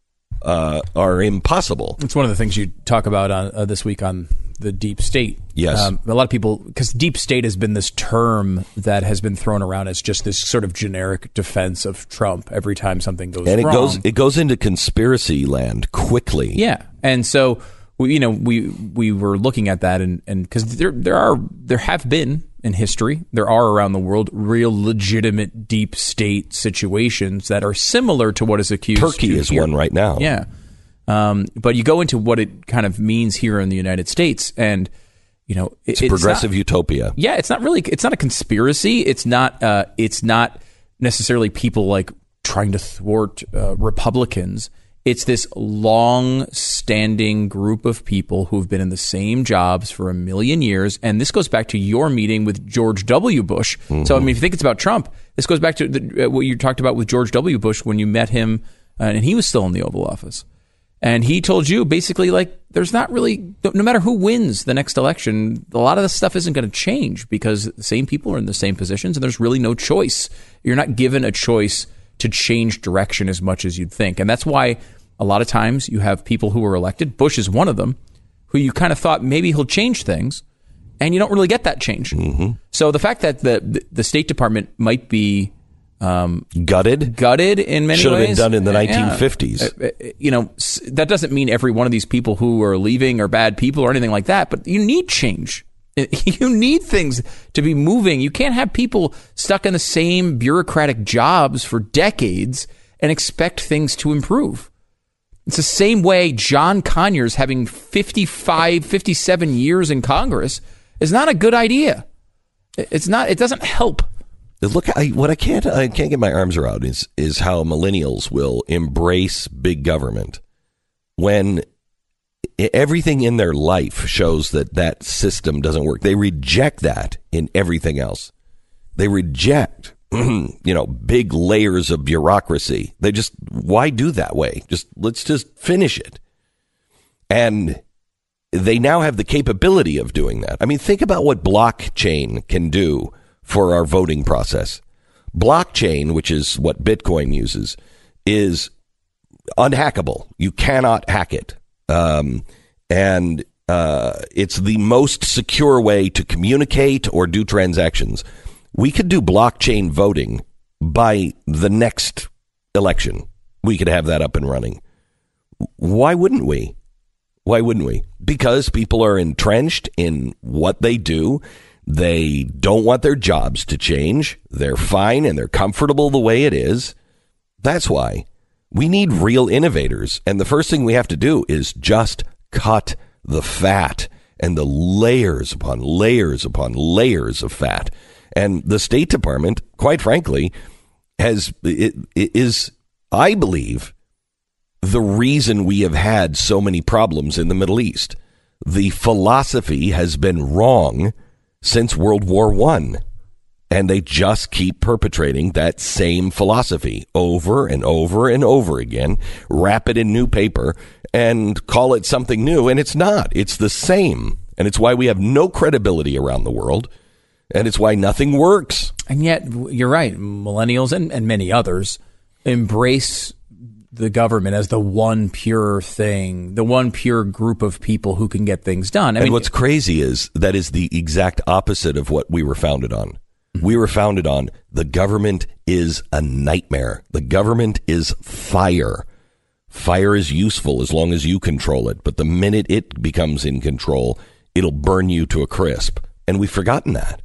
are impossible. It's one of the things you talk about on this week on the deep state. Yes. A lot of people, because deep state has been this term that has been thrown around as just this sort of generic defense of Trump every time something goes wrong. And it goes into conspiracy land quickly. Yeah. And so we were looking at that, and because there have been in history, there are around the world real legitimate deep state situations that are similar to what is accused. Turkey is one right now. Yeah. But you go into what it kind of means here in the United States, and you know, it's progressive utopia. Yeah, it's not a conspiracy. It's not necessarily people like trying to thwart Republicans. It's this long-standing group of people who've been in the same jobs for 1 million years, and this goes back to your meeting with George W. Bush. Mm-hmm. So, I mean, if you think it's about Trump, this goes back to what you talked about with George W. Bush when you met him, and he was still in the Oval Office. And he told you basically, like, there's not really, no matter who wins the next election, a lot of this stuff isn't going to change because the same people are in the same positions, and there's really no choice. You're not given a choice to change direction as much as you'd think. And that's why a lot of times you have people who are elected, Bush is one of them, who you kind of thought maybe he'll change things, and you don't really get that change. Mm-hmm. So the fact that the State Department might be gutted in many ways. Should have been done in the 1950s. You know, that doesn't mean every one of these people who are leaving are bad people or anything like that, but you need change. You need things to be moving. You can't have people stuck in the same bureaucratic jobs for decades and expect things to improve. It's the same way John Conyers having 57 years in Congress is not a good idea. It's not. It doesn't help. Look, what I can't get my arms around is how millennials will embrace big government when everything in their life shows that system doesn't work. They reject that in everything else. They reject, big layers of bureaucracy. Why do that way? Let's just finish it. And they now have the capability of doing that. I mean, think about what blockchain can do for our voting process. Blockchain, which is what Bitcoin uses, is unhackable. You cannot hack it. And it's the most secure way to communicate or do transactions. We could do blockchain voting by the next election. We could have that up and running. Why wouldn't we? Why wouldn't we? Because people are entrenched in what they do. They don't want their jobs to change. They're fine and they're comfortable the way it is. That's why we need real innovators. And the first thing we have to do is just cut the fat and the layers upon layers upon layers of fat. And the State Department, quite frankly, is, I believe, the reason we have had so many problems in the Middle East. The philosophy has been wrong since World War I. And they just keep perpetrating that same philosophy over and over and over again, wrap it in new paper and call it something new. And it's not. It's the same. And it's why we have no credibility around the world. And it's why nothing works. And yet, you're right, millennials and many others embrace the government as the one pure thing, the one pure group of people who can get things done. I mean, what's crazy is that is the exact opposite of what we were founded on. We were founded on the government is a nightmare. The government is fire. Fire is useful as long as you control it. But the minute it becomes in control, it'll burn you to a crisp. And we've forgotten that.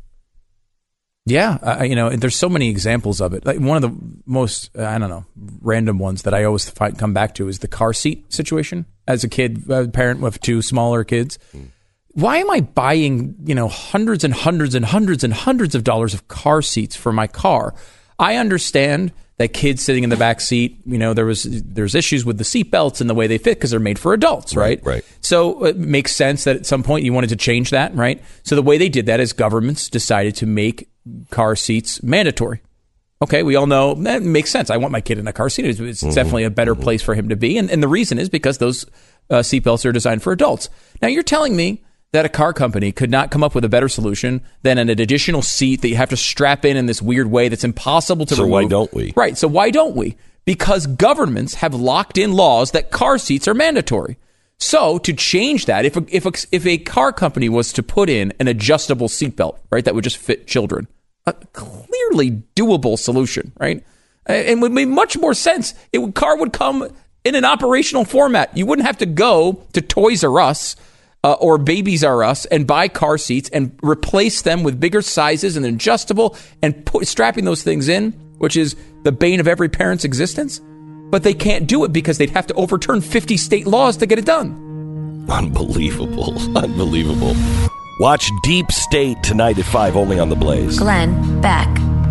Yeah. There's so many examples of it. Like one of the most, random ones that I always come back to is the car seat situation. As a kid, a parent with two smaller kids. Why am I buying, hundreds and hundreds and hundreds and hundreds of dollars of car seats for my car? I understand that kids sitting in the back seat, there's issues with the seat belts and the way they fit because they're made for adults, right? Right. So it makes sense that at some point you wanted to change that, right? So the way they did that is governments decided to make car seats mandatory. Okay, we all know that makes sense. I want my kid in a car seat. It's definitely a better place for him to be. And the reason is because those seat belts are designed for adults. Now you're telling me that a car company could not come up with a better solution than an additional seat that you have to strap in this weird way that's impossible to remove. So why don't we? Right. So why don't we? Because governments have locked in laws that car seats are mandatory. So to change that, if a car company was to put in an adjustable seatbelt, right, that would just fit children, a clearly doable solution, right, and would make much more sense. Car would come in an operational format. You wouldn't have to go to Toys R Us or Babies R Us and buy car seats and replace them with bigger sizes and adjustable and strapping those things in, which is the bane of every parent's existence. But they can't do it because they'd have to overturn 50 state laws to get it done. Unbelievable. Unbelievable. Watch Deep State tonight at 5, only on The Blaze. Glenn Beck.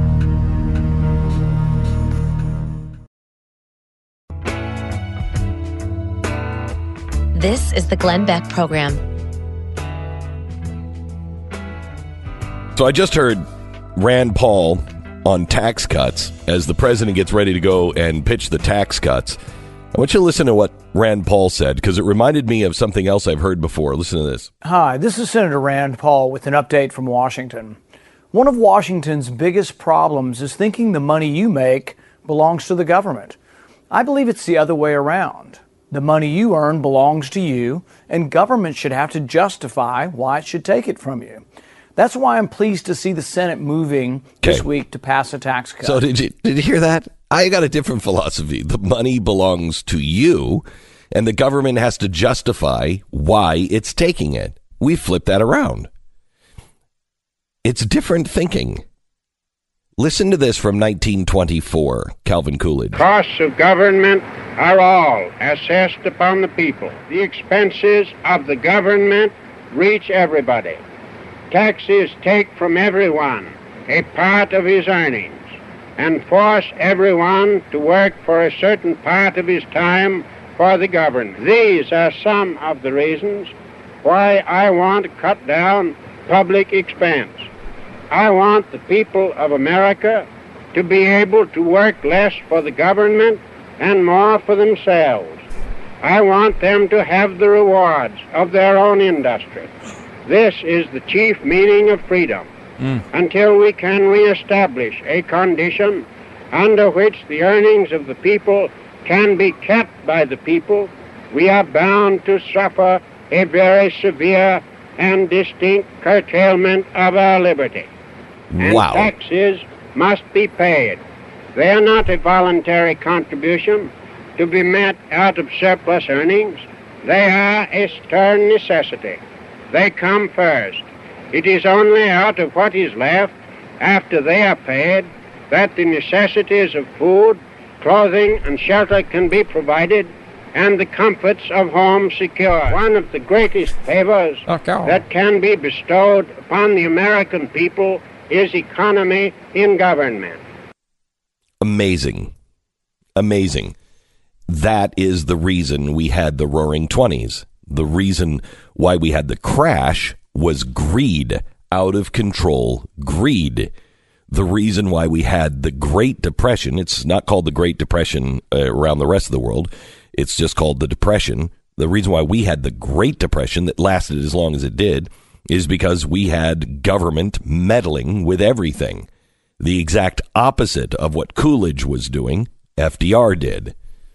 This is the Glenn Beck Program. So I just heard Rand Paul on tax cuts as the president gets ready to go and pitch the tax cuts. I want you to listen to what Rand Paul said because it reminded me of something else I've heard before. Listen to this. Hi, this is Senator Rand Paul with an update from Washington. One of Washington's biggest problems is thinking the money you make belongs to the government. I believe it's the other way around. The money you earn belongs to you, and government should have to justify why it should take it from you. That's why I'm pleased to see the Senate moving this week to pass a tax cut. So did you hear that? I got a different philosophy. The money belongs to you, and the government has to justify why it's taking it. We flip that around. It's different thinking. Listen to this from 1924, Calvin Coolidge. Costs of government are all assessed upon the people. The expenses of the government reach everybody. Taxes take from everyone a part of his earnings and force everyone to work for a certain part of his time for the government. These are some of the reasons why I want to cut down public expense. I want the people of America to be able to work less for the government and more for themselves. I want them to have the rewards of their own industry. This is the chief meaning of freedom. until we can reestablish a condition under which the earnings of the people can be kept by the people, we are bound to suffer a very severe and distinct curtailment of our liberty. And Wow. taxes must be paid. They are not a voluntary contribution to be met out of surplus earnings. They are a stern necessity. They come first. It is only out of what is left after they are paid that the necessities of food, clothing, and shelter can be provided and the comforts of home secured. One of the greatest favors that can be bestowed upon the American people is economy in government. Amazing. Amazing. That is the reason we had the Roaring 20s. The reason why we had the crash was greed, out of control greed. The reason why we had the Great Depression, it's not called the Great Depression around the rest of the world. It's just called the Depression. The reason why we had the Great Depression that lasted as long as it did is because we had government meddling with everything. The exact opposite of what Coolidge was doing, FDR did.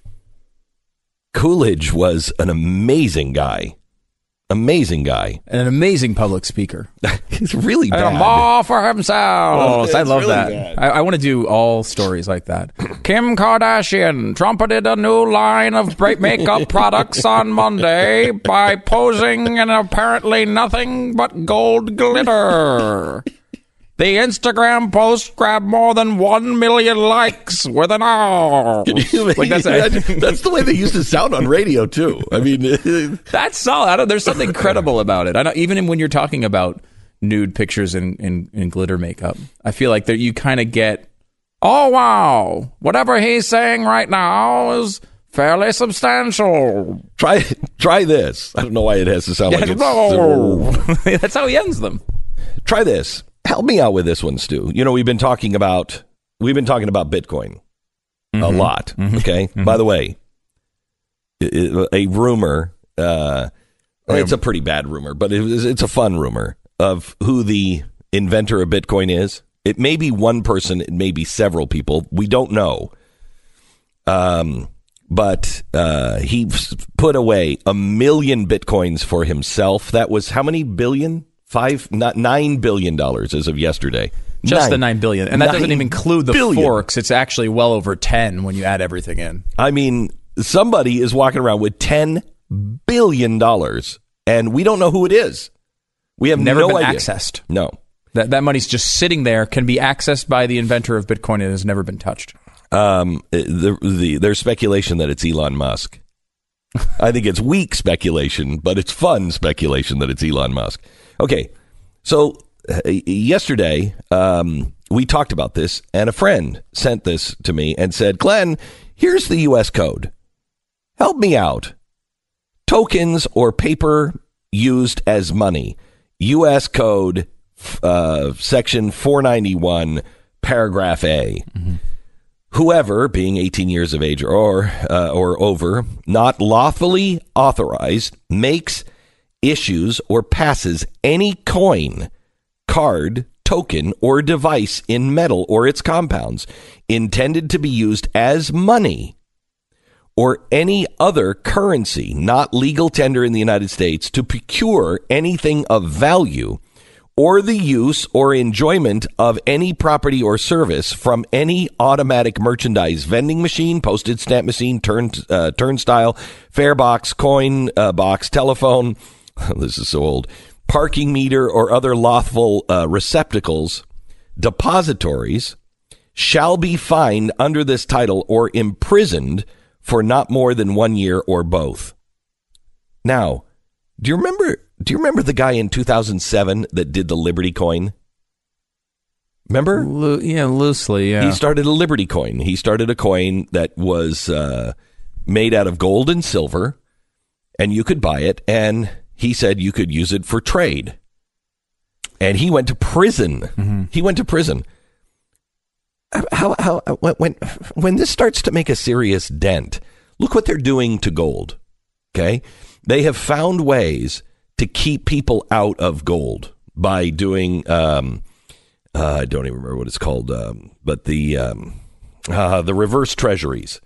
Coolidge was an amazing guy. Amazing guy. And an amazing public speaker. He's really bad. And a ball for himself. I love really that. bad. I want to do all stories like that. Kim Kardashian trumpeted a new line of makeup products on Monday by posing in apparently nothing but gold glitter. The Instagram post grabbed more than 1 million likes with an R. Like that's the way they used to sound on radio, too. I mean, that's solid. There's something credible about it. Even when you're talking about nude pictures in glitter makeup, I feel like that you kind of get, oh, wow, whatever he's saying right now is fairly substantial. Try this. I don't know why it has to sound like it's... That's how he ends them. Try this. Help me out with this one, Stu. You know, we've been talking about Bitcoin a lot. Okay. By the way, a rumor. It's a pretty bad rumor, but it's a fun rumor of who the inventor of Bitcoin is. It may be one person. It may be several people. We don't know. But he put away 1 million Bitcoins for himself. That was how many billion? $9 billion as of yesterday. Just the $9 billion. And that doesn't even include the forks. It's actually well over 10 when you add everything in. I mean, somebody is walking around with $10 billion, and we don't know who it is. We have never been idea. Accessed. No. That money's just sitting there, can be accessed by the inventor of Bitcoin, and has never been touched. There's speculation that it's Elon Musk. I think it's weak speculation, but it's fun speculation that it's Elon Musk. Okay, so yesterday we talked about this, and a friend sent this to me and said, Glenn, here's the U.S. code. Help me out. Tokens or paper used as money. U.S. code section 491, paragraph A. Mm-hmm. Whoever, being 18 years of age or over, not lawfully authorized, makes, issues, or passes any coin, card, token, or device in metal or its compounds intended to be used as money or any other currency not legal tender in the United States to procure anything of value or the use or enjoyment of any property or service from any automatic merchandise vending machine, postage stamp machine, turnstile, fare box, coin box, telephone, this is so old, parking meter, or other lawful receptacles, depositories, shall be fined under this title or imprisoned for not more than 1 year or both. Now, do you remember the guy in 2007 that did the Liberty coin? Remember? Loosely, yeah. He started a Liberty coin. He started a coin that was made out of gold and silver, and you could buy it, and he said you could use it for trade. And he went to prison. Mm-hmm. He went to prison. When this starts to make a serious dent, look what they're doing to gold. Okay? They have found ways to keep people out of gold by doing I don't even remember what it's called, but the reverse treasuries.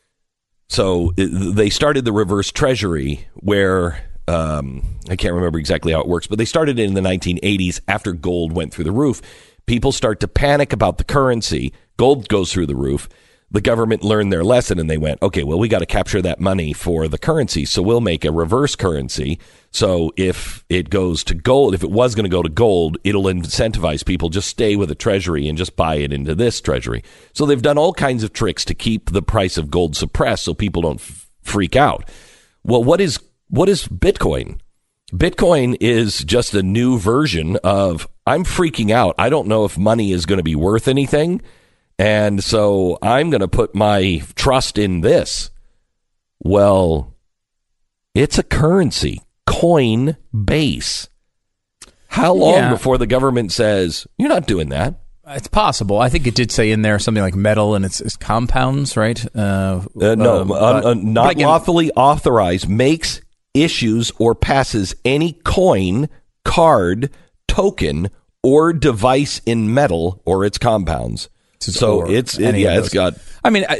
So they started the reverse treasury where I can't remember exactly how it works, but they started it in the 1980s after gold went through the roof. People start to panic about the currency. Gold goes through the roof. The government learned their lesson and they went, okay, well, we got to capture that money for the currency. So we'll make a reverse currency. So if it goes to gold, if it was going to go to gold, it'll incentivize people just stay with the treasury and just buy it into this treasury. So they've done all kinds of tricks to keep the price of gold suppressed so people don't freak out. Well, what is Bitcoin? Bitcoin is just a new version of I'm freaking out. I don't know if money is going to be worth anything. And so I'm going to put my trust in this. Well, it's a currency, Coinbase. How long before the government says, you're not doing that? It's possible. I think it did say in there something like metal and it's compounds, right? Not lawfully authorized, makes, issues, or passes any coin, card, token, or device in metal or its compounds. So it's got. I mean,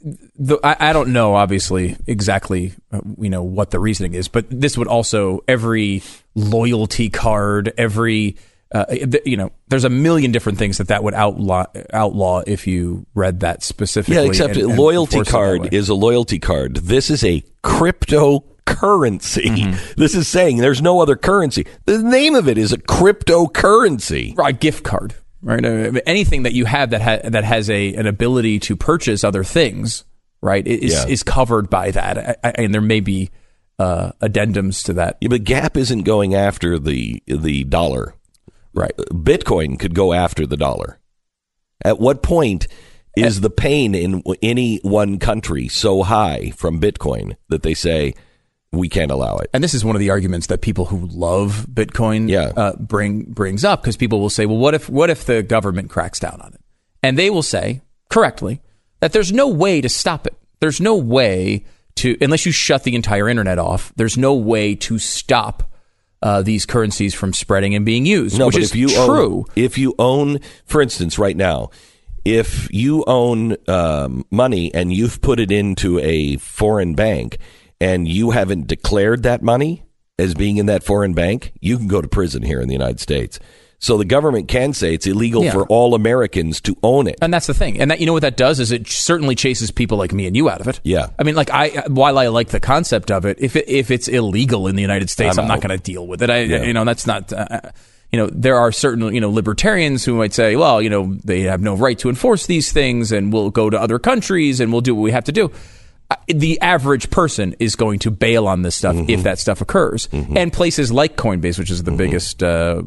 I don't know, obviously, exactly, what the reasoning is, but this would also every loyalty card, every, there's a million different things that would outlaw if you read that specifically. Yeah, except loyalty card is a loyalty card. This is a cryptocurrency. Mm-hmm. This is saying there's no other currency. The name of it is a cryptocurrency. A gift card. Right, anything that you have that has an ability to purchase other things, right, is covered by that, and there may be addendums to that. Yeah, but Gap isn't going after the dollar, right? Bitcoin could go after the dollar. At what point is the pain in any one country so high from Bitcoin that they say we can't allow it? And this is one of the arguments that people who love Bitcoin brings up, because people will say, well, what if the government cracks down on it? And they will say, correctly, that there's no way to stop it. There's no way to, unless you shut the entire internet off, there's no way to stop these currencies from spreading and being used, which is true. If you own, for instance, right now, if you own money and you've put it into a foreign bank, and you haven't declared that money as being in that foreign bank, you can go to prison here in the United States. So the government can say it's illegal for all Americans to own it. And that's the thing. And that, what that does is it certainly chases people like me and you out of it. Yeah. I mean, while I like the concept of it, if it's illegal in the United States, I'm not going to deal with it. That's not, there are certain, libertarians who might say, well, they have no right to enforce these things and we'll go to other countries and we'll do what we have to do. The average person is going to bail on this stuff if that stuff occurs. Mm-hmm. And places like Coinbase, which is the biggest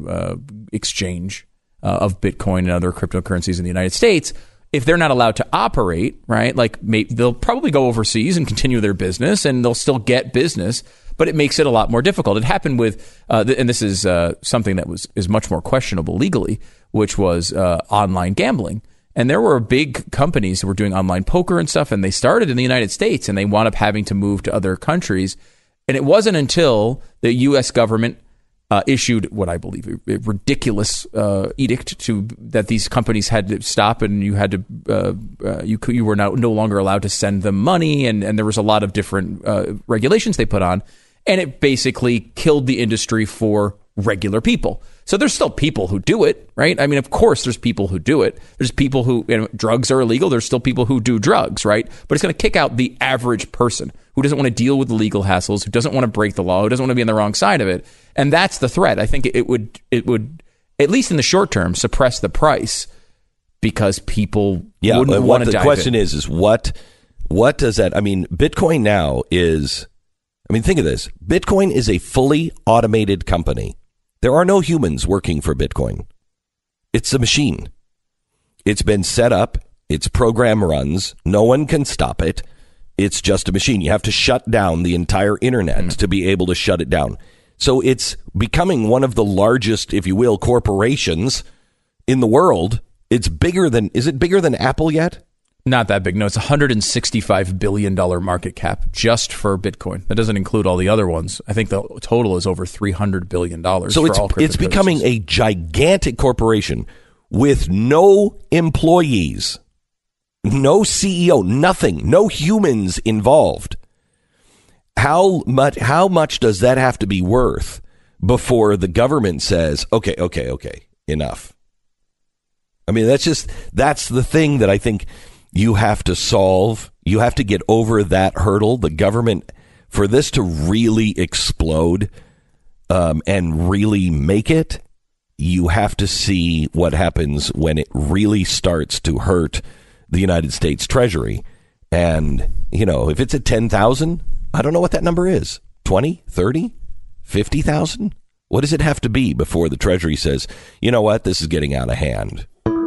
exchange of Bitcoin and other cryptocurrencies in the United States, if they're not allowed to operate, right, they'll probably go overseas and continue their business and they'll still get business, but it makes it a lot more difficult. It happened with, and this is something that is much more questionable legally, which was online gambling. And there were big companies that were doing online poker and stuff, and they started in the United States, and they wound up having to move to other countries. And it wasn't until the U.S. government issued what I believe a ridiculous edict that these companies had to stop, and you had to you were no longer allowed to send them money, and there was a lot of different regulations they put on, and it basically killed the industry for regular people. So there's still people who do it, right? I mean, of course, there's people who do it. There's people who, drugs are illegal. There's still people who do drugs, right? But it's going to kick out the average person who doesn't want to deal with the legal hassles, who doesn't want to break the law, who doesn't want to be on the wrong side of it. And that's the threat. I think it would, at least in the short term, suppress the price because people wouldn't want to dive in. The question is what does that, I mean, Bitcoin now is, think of this. Bitcoin is a fully automated company. There are no humans working for Bitcoin. It's a machine. It's been set up. Its program runs. No one can stop it. It's just a machine. You have to shut down the entire internet to be able to shut it down. So it's becoming one of the largest, if you will, corporations in the world. Is it bigger than Apple yet? Not that big. No, it's $165 billion market cap just for Bitcoin. That doesn't include all the other ones. I think the total is over $300 billion. So it's becoming a gigantic corporation. with no employees, no CEO, nothing, no humans involved. How much does that have to be worth before the government says, okay, enough? I mean, that's the thing that I think you have to solve. You have to get over that hurdle. The government, for this to really explode and really make it, you have to see what happens when it really starts to hurt the United States Treasury. And, if it's at 10,000, I don't know what that number is. 20, 30, 50,000? What does it have to be before the Treasury says, you know what, this is getting out of hand?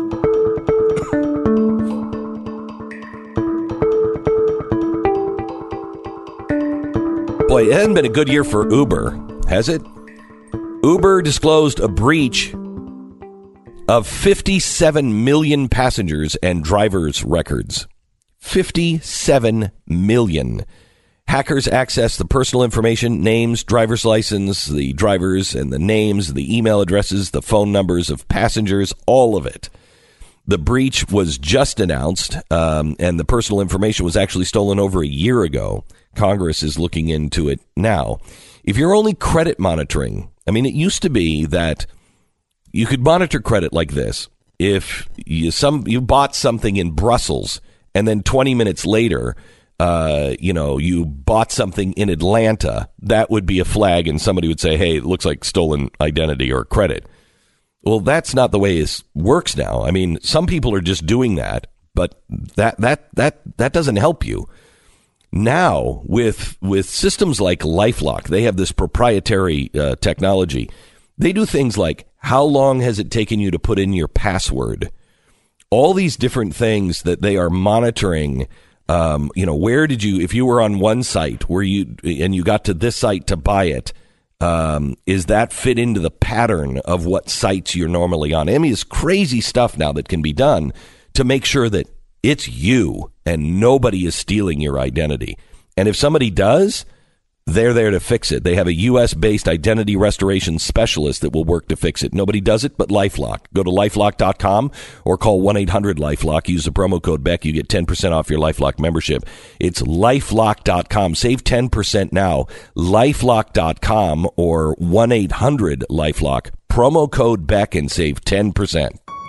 Boy, it hasn't been a good year for Uber, has it? Uber disclosed a breach of 57 million passengers and drivers' records. 57 million. Hackers accessed the personal information, names, driver's license, the drivers and the names, the email addresses, the phone numbers of passengers, all of it. The breach was just announced, and the personal information was actually stolen over a year ago. Congress is looking into it now. If you're only credit monitoring, I mean, it used to be that you could monitor credit like this. If you bought something in Brussels and then 20 minutes later, you bought something in Atlanta, that would be a flag and somebody would say, hey, it looks like stolen identity or credit. Well, that's not the way it works now. I mean, some people are just doing that, but that doesn't help you. Now, with systems like LifeLock, they have this proprietary technology. They do things like, how long has it taken you to put in your password? All these different things that they are monitoring. Where did you, if you were on one site and you got to this site to buy it, is that fit into the pattern of what sites you're normally on? I mean, it's crazy stuff now that can be done to make sure that it's you and nobody is stealing your identity. And if somebody does, they're there to fix it. They have a U.S.-based identity restoration specialist that will work to fix it. Nobody does it but LifeLock. Go to LifeLock.com or call 1-800-LifeLock. Use the promo code Beck. You get 10% off your LifeLock membership. It's LifeLock.com. Save 10% now. LifeLock.com or 1-800-LifeLock. Promo code Beck and save 10%.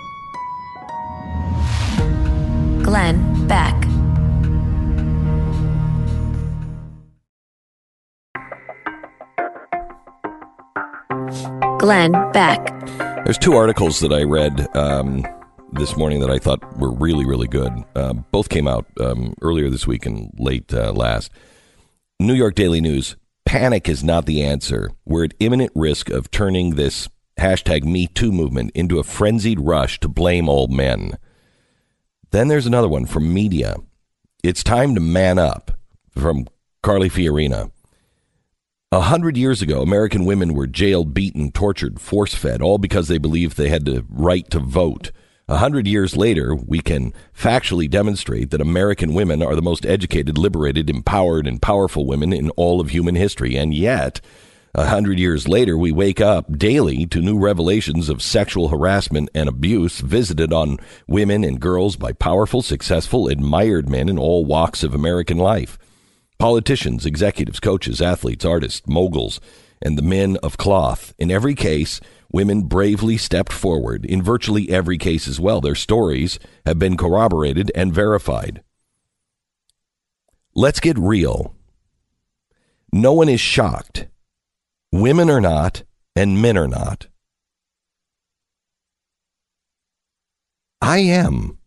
Glenn Beck. Glenn Beck. There's two articles that I read this morning that I thought were really, really good. Both came out earlier this week and late last. New York Daily News. Panic is not the answer. We're at imminent risk of turning this hashtag #MeToo movement into a frenzied rush to blame all men. Then there's another one from Media. It's time to man up, from Carly Fiorina. 100 years ago, American women were jailed, beaten, tortured, force-fed, all because they believed they had the right to vote. 100 years later, we can factually demonstrate that American women are the most educated, liberated, empowered, and powerful women in all of human history. And yet, 100 years later, we wake up daily to new revelations of sexual harassment and abuse visited on women and girls by powerful, successful, admired men in all walks of American life. Politicians, executives, coaches, athletes, artists, moguls, and the men of cloth. In every case, women bravely stepped forward. In virtually every case as well, their stories have been corroborated and verified. Let's get real. No one is shocked. Women are not, and men are not. I am.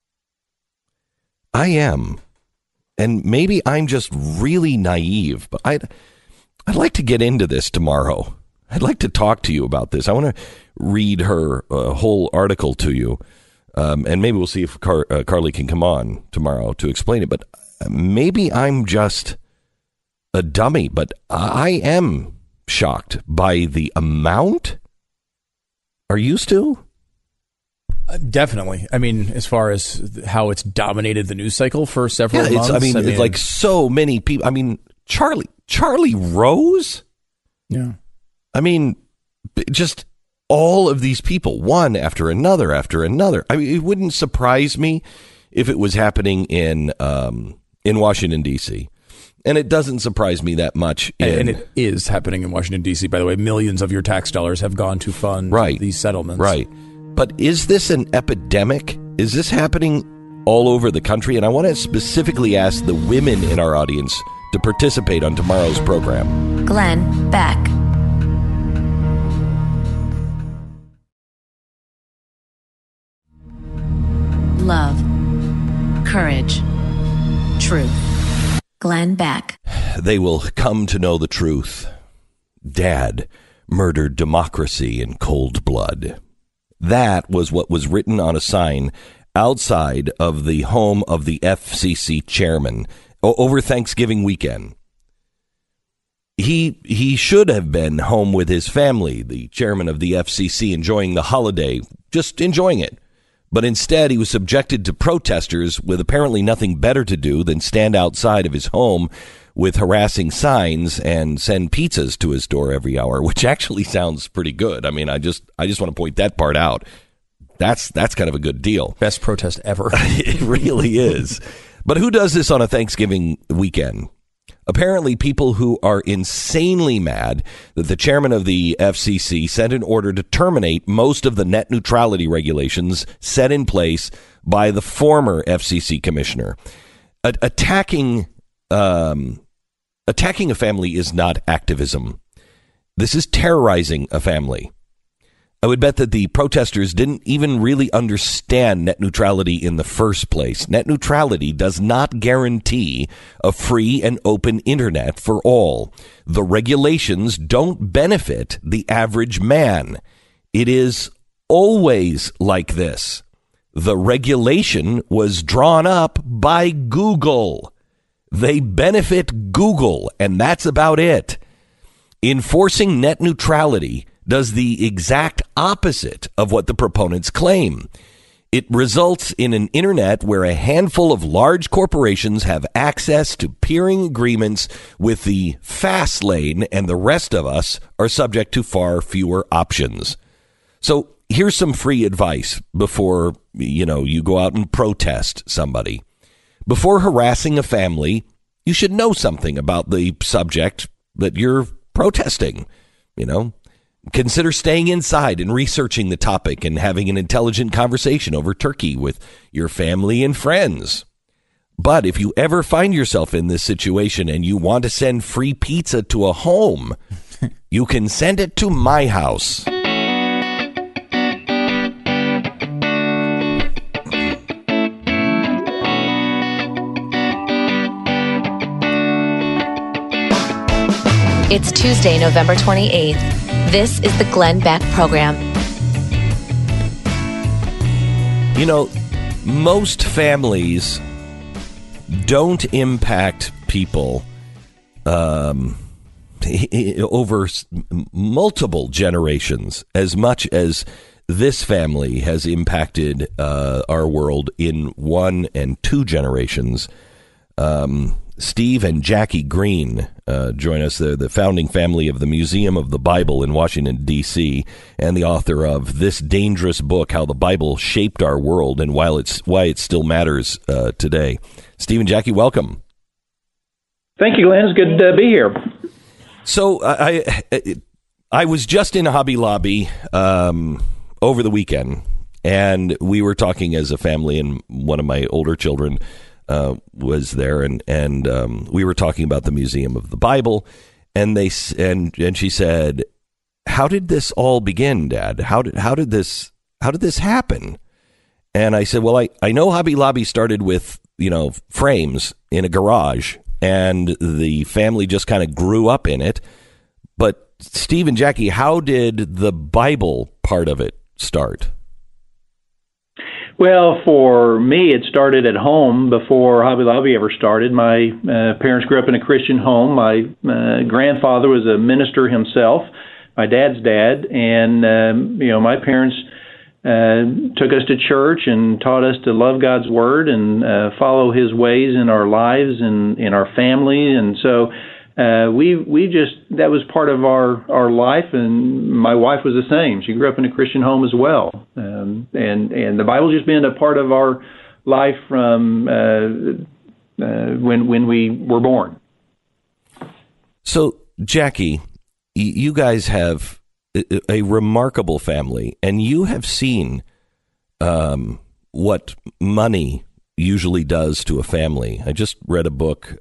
And maybe I'm just really naive, but I'd like to get into this tomorrow. I'd like to talk to you about this. I want to read her whole article to you, and maybe we'll see if Carly can come on tomorrow to explain it. But maybe I'm just a dummy, but I am shocked by the amount. Are you still? Definitely. I mean, as far as how it's dominated the news cycle for several months. It's like so many people. I mean, Charlie Rose? Yeah. I mean, just all of these people, one after another after another. I mean, it wouldn't surprise me if it was happening in Washington, D.C., and it doesn't surprise me that much. And it is happening in Washington, D.C., by the way. Millions of your tax dollars have gone to fund these settlements. Right. But is this an epidemic? Is this happening all over the country? And I want to specifically ask the women in our audience to participate on tomorrow's program. Glenn Beck. Love, courage, truth. Glenn Beck. They will come to know the truth. Dad murdered democracy in cold blood. That was what was written on a sign outside of the home of the FCC chairman over Thanksgiving weekend. He should have been home with his family, the chairman of the FCC, enjoying the holiday, just enjoying it. But instead, he was subjected to protesters with apparently nothing better to do than stand outside of his home with harassing signs and send pizzas to his door every hour, which actually sounds pretty good. I mean, I just want to point that part out. That's kind of a good deal. Best protest ever. It really is. But who does this on a Thanksgiving weekend? Apparently, people who are insanely mad that the chairman of the FCC sent an order to terminate most of the net neutrality regulations set in place by the former FCC commissioner. Attacking a family is not activism. This is terrorizing a family. I would bet that the protesters didn't even really understand net neutrality in the first place. Net neutrality does not guarantee a free and open internet for all. The regulations don't benefit the average man. It is always like this. The regulation was drawn up by Google. They benefit Google, and that's about it. Enforcing net neutrality does the exact opposite of what the proponents claim. It results in an internet where a handful of large corporations have access to peering agreements with the fast lane, and the rest of us are subject to far fewer options. So here's some free advice before, you go out and protest somebody. Before harassing a family, you should know something about the subject that you're protesting, Consider staying inside and researching the topic and having an intelligent conversation over turkey with your family and friends. But if you ever find yourself in this situation and you want to send free pizza to a home, you can send it to my house. It's Tuesday, November 28th. This is the Glenn Beck Program. Most families don't impact people over multiple generations as much as this family has impacted our world in 1 and 2 generations. Steve and Jackie Green join us. They're the founding family of the Museum of the Bible in Washington, D.C., and the author of This Dangerous Book, How the Bible Shaped Our World and Why it Still Matters Today. Steve and Jackie, welcome. Thank you, Glenn. It's good to be here. So I was just in Hobby Lobby over the weekend, and we were talking as a family, and one of my older children was there, and we were talking about the Museum of the Bible, and she said, "How did this all begin, Dad? How did this happen?" And I said, "Well, I know Hobby Lobby started with frames in a garage, and the family just kind of grew up in it. But Steve and Jackie, how did the Bible part of it start?" Well, for me, it started at home before Hobby Lobby ever started. My parents grew up in a Christian home. My grandfather was a minister himself, my dad's dad, and my parents took us to church and taught us to love God's Word and follow His ways in our lives and in our family. And so we just, that was part of our life, and my wife was the same. She grew up in a Christian home as well, and the Bible's just been a part of our life from when we were born. So, Jackie, you guys have a remarkable family, and you have seen what money usually does to a family. I just read a book.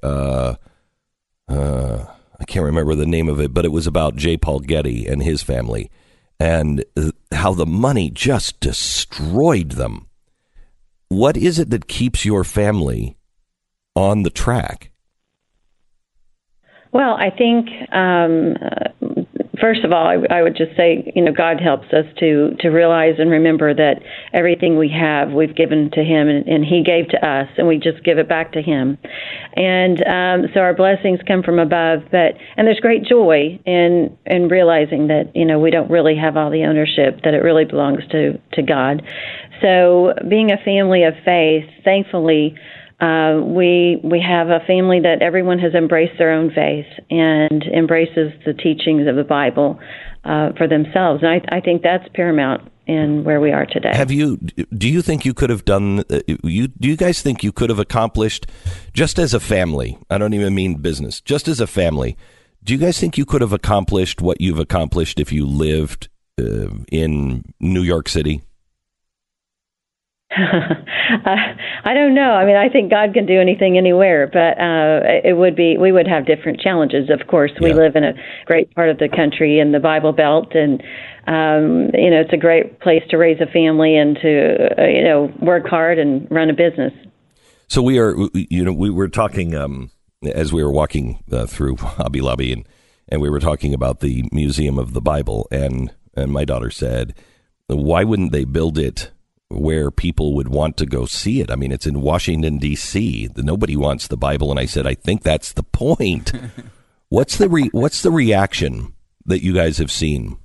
I can't remember the name of it, but it was about J. Paul Getty and his family, and how the money just destroyed them. What is it that keeps your family on the track? Well, I think, first of all, I would just say, God helps us to realize and remember that everything we have, we've given to Him, and He gave to us, and we just give it back to Him. And so our blessings come from above, and there's great joy in realizing that, we don't really have all the ownership, that it really belongs to God. So being a family of faith, thankfully, we have a family that everyone has embraced their own faith and embraces the teachings of the Bible for themselves. And I think that's paramount in where we are today. Do you think you could have done, do you guys think you could have accomplished, just as a family, I don't even mean business, just as a family, do you guys think you could have accomplished what you've accomplished if you lived in New York City? I don't know. I mean, I think God can do anything anywhere, but we would have different challenges. Of course, we live in a great part of the country in the Bible Belt, and it's a great place to raise a family and to work hard and run a business. So we were talking as we were walking through Hobby Lobby, and we were talking about the Museum of the Bible, and my daughter said, "Why wouldn't they build it where people would want to go see it? I mean, it's in Washington, D.C. Nobody wants the Bible." And I said, I think that's the point. What's the reaction that you guys have seen?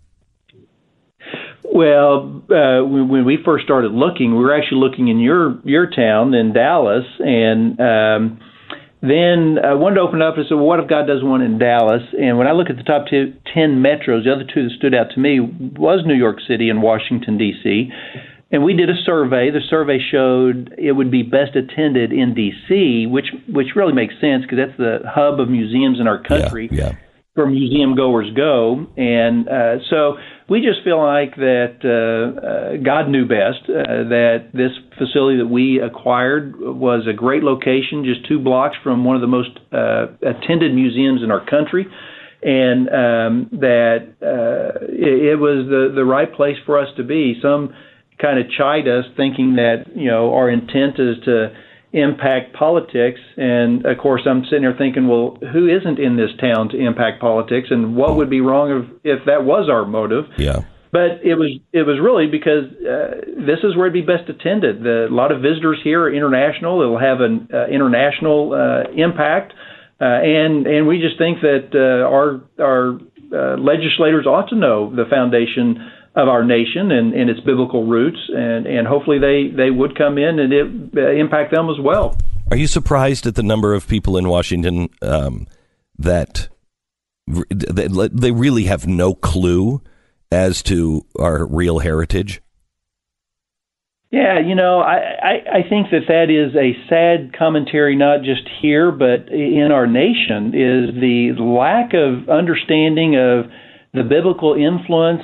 Well, when we first started looking, we were actually looking in your town in Dallas, and then I wanted to open up and say, well, what if God does one in Dallas? And when I look at the top 10 metros, the other two that stood out to me was New York City and Washington, D.C., and we did a survey. The survey showed it would be best attended in D.C., which really makes sense because that's the hub of museums in our country. Yeah. Where museum goers go. And so we just feel like that God knew best, that this facility that we acquired was a great location, just 2 blocks from one of the most attended museums in our country. And that it was the right place for us to be. Some kind of chide us thinking that, our intent is to impact politics. And of course, I'm sitting there thinking, well, who isn't in this town to impact politics? And what would be wrong if that was our motive? Yeah. But it was really because this is where it'd be best attended. A lot of visitors here are international. It'll have an international impact. And we just think that our legislators ought to know the foundation of our nation and its biblical roots, and hopefully they would come in and impact them as well. Are you surprised at the number of people in Washington that they really have no clue as to our real heritage? Yeah, I think that is a sad commentary, not just here, but in our nation, is the lack of understanding of the biblical influence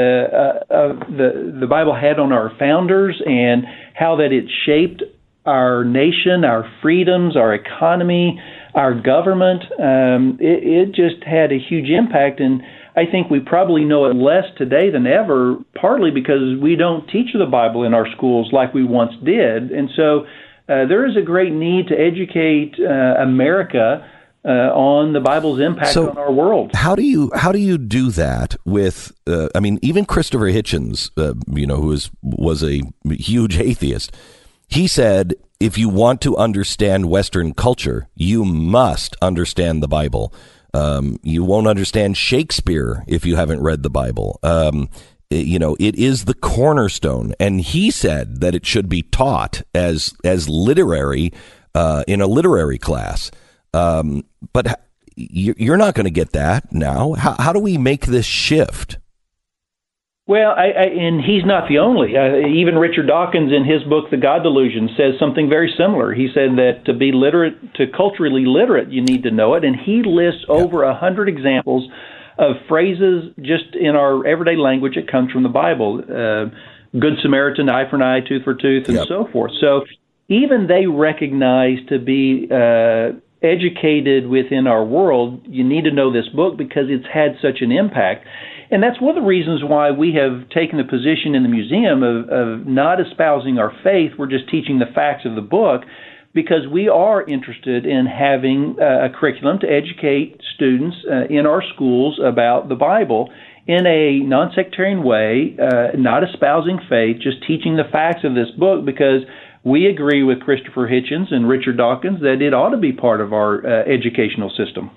the Bible had on our founders and how that it shaped our nation, our freedoms, our economy, our government. It just had a huge impact, and I think we probably know it less today than ever, partly because we don't teach the Bible in our schools like we once did. And so there is a great need to educate America on the Bible's impact on our world. How do you do that with? Even Christopher Hitchens, who was a huge atheist, he said, if you want to understand Western culture, you must understand the Bible. You won't understand Shakespeare if you haven't read the Bible. It is the cornerstone, and he said that it should be taught as literary in a literary class. But you're not going to get that now. How do we make this shift? Well, and he's not the only. Even Richard Dawkins, in his book, The God Delusion, says something very similar. He said that to be literate, to culturally literate, you need to know it. And he lists over 100 examples of phrases just in our everyday language that comes from the Bible. Good Samaritan, eye for an eye, tooth for tooth, and so forth. So even they recognize to be educated within our world, you need to know this book because it's had such an impact. And that's one of the reasons why we have taken the position in the museum of not espousing our faith. We're just teaching the facts of the book because we are interested in having a curriculum to educate students in our schools about the Bible in a non-sectarian way, not espousing faith, just teaching the facts of this book because we agree with Christopher Hitchens and Richard Dawkins that it ought to be part of our educational system.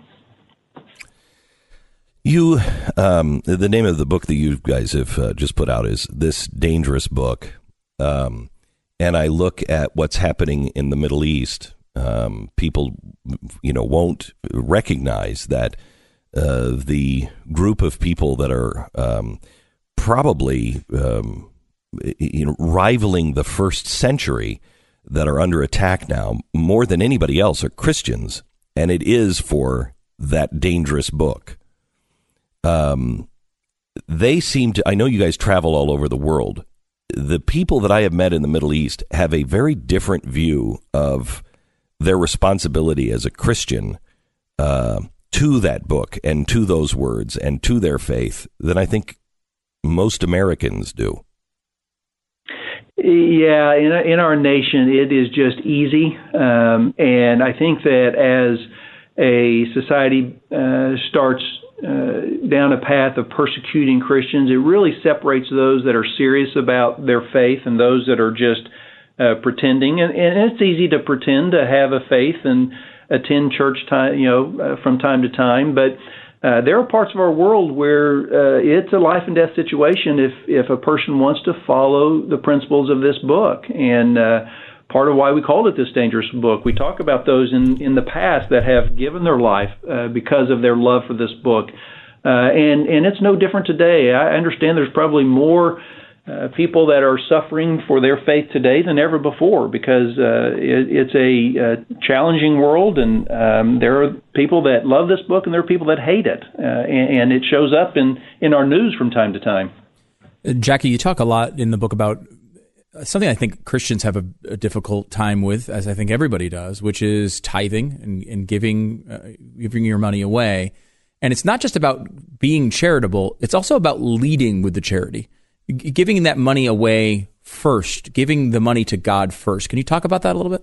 The name of the book that you guys have just put out is This Dangerous Book. And I look at what's happening in the Middle East. People, won't recognize that the group of people that are probably, rivaling the first century that are under attack now more than anybody else are Christians. And it is for that dangerous book. They seem to, I know you guys travel all over the world. The people that I have met in the Middle East have a very different view of their responsibility as a Christian to that book and to those words and to their faith than I think most Americans do. Yeah, in our nation, it is just easy. And I think that as a society starts down a path of persecuting Christians, it really separates those that are serious about their faith and those that are just pretending. And it's easy to pretend to have a faith and attend church from time to time, but there are parts of our world where it's a life and death situation if a person wants to follow the principles of this book. And part of why we called it This Dangerous Book, we talk about those in the past that have given their life because of their love for this book. And it's no different today. I understand there's probably more people that are suffering for their faith today than ever before because it's a challenging world, and there are people that love this book and there are people that hate it, and it shows up in our news from time to time. Jackie, you talk a lot in the book about something I think Christians have a difficult time with, as I think everybody does, which is tithing and giving your money away. And it's not just about being charitable, it's also about leading with the charity. Giving that money away first, giving the money to God first. Can you talk about that a little bit?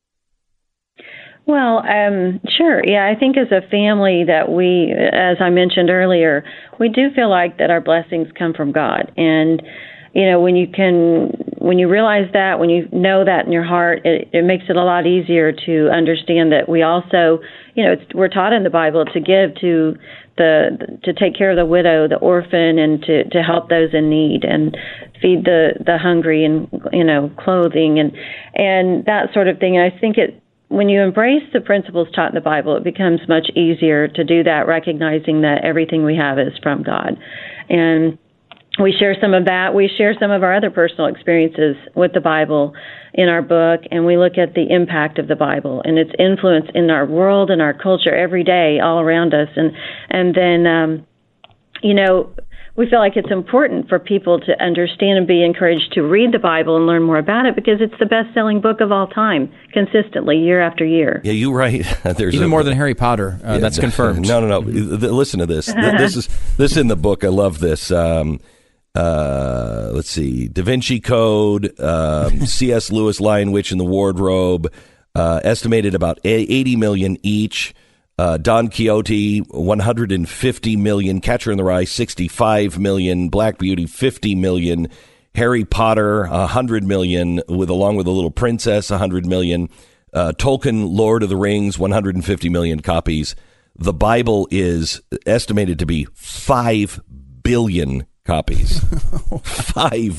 Well, sure. Yeah, I think as a family that we, as I mentioned earlier, we do feel like that our blessings come from God. And, when you realize that, when you know that in your heart, it makes it a lot easier to understand that we also, we're taught in the Bible to give to take care of the widow, the orphan, and to help those in need and feed the hungry and, clothing and that sort of thing. And I think when you embrace the principles taught in the Bible, it becomes much easier to do that, recognizing that everything we have is from God. And we share some of that. We share some of our other personal experiences with the Bible in our book, and we look at the impact of the Bible and its influence in our world and our culture every day all around us. And then, we feel like it's important for people to understand and be encouraged to read the Bible and learn more about it because it's the best-selling book of all time, consistently, year after year. Yeah, you're right. There's even more than Harry Potter. That's confirmed. No. Listen to this. This is in the book. I love this. Let's see. Da Vinci Code, C.S. Lewis, Lion, Witch, and the Wardrobe, estimated about 80 million each. Don Quixote, 150 million. Catcher in the Rye, 65 million. Black Beauty, 50 million. Harry Potter, 100 million, along with a little princess, 100 million. Tolkien, Lord of the Rings, 150 million copies. The Bible is estimated to be 5 billion copies. 5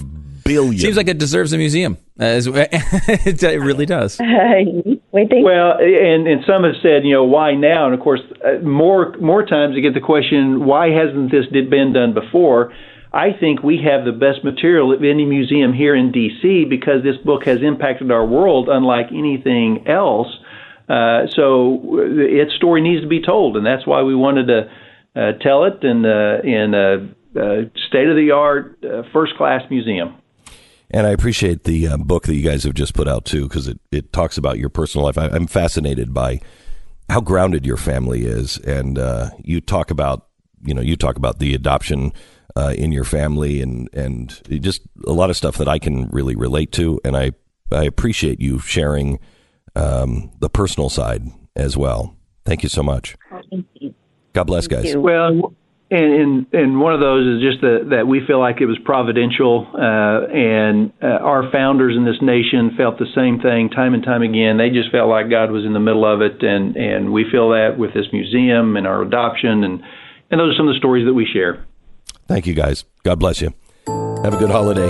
billion. Seems like it deserves a museum. It really does. We think. Well, and some have said, why now? And of course, more times you get the question, why hasn't this been done before? I think we have the best material of any museum here in D.C. because this book has impacted our world unlike anything else. So its story needs to be told, and that's why we wanted to tell it in a state-of-the-art, first-class museum. And I appreciate the book that you guys have just put out, too, because it talks about your personal life. I'm fascinated by how grounded your family is, and you talk about the adoption in your family and just a lot of stuff that I can really relate to, and I appreciate you sharing the personal side as well. Thank you so much. Thank you. God bless, guys. Well, and one of those is just that we feel like it was providential, and our founders in this nation felt the same thing time and time again. They just felt like God was in the middle of it, and we feel that with this museum and our adoption, and those are some of the stories that we share. Thank you, guys. God bless you. Have a good holiday.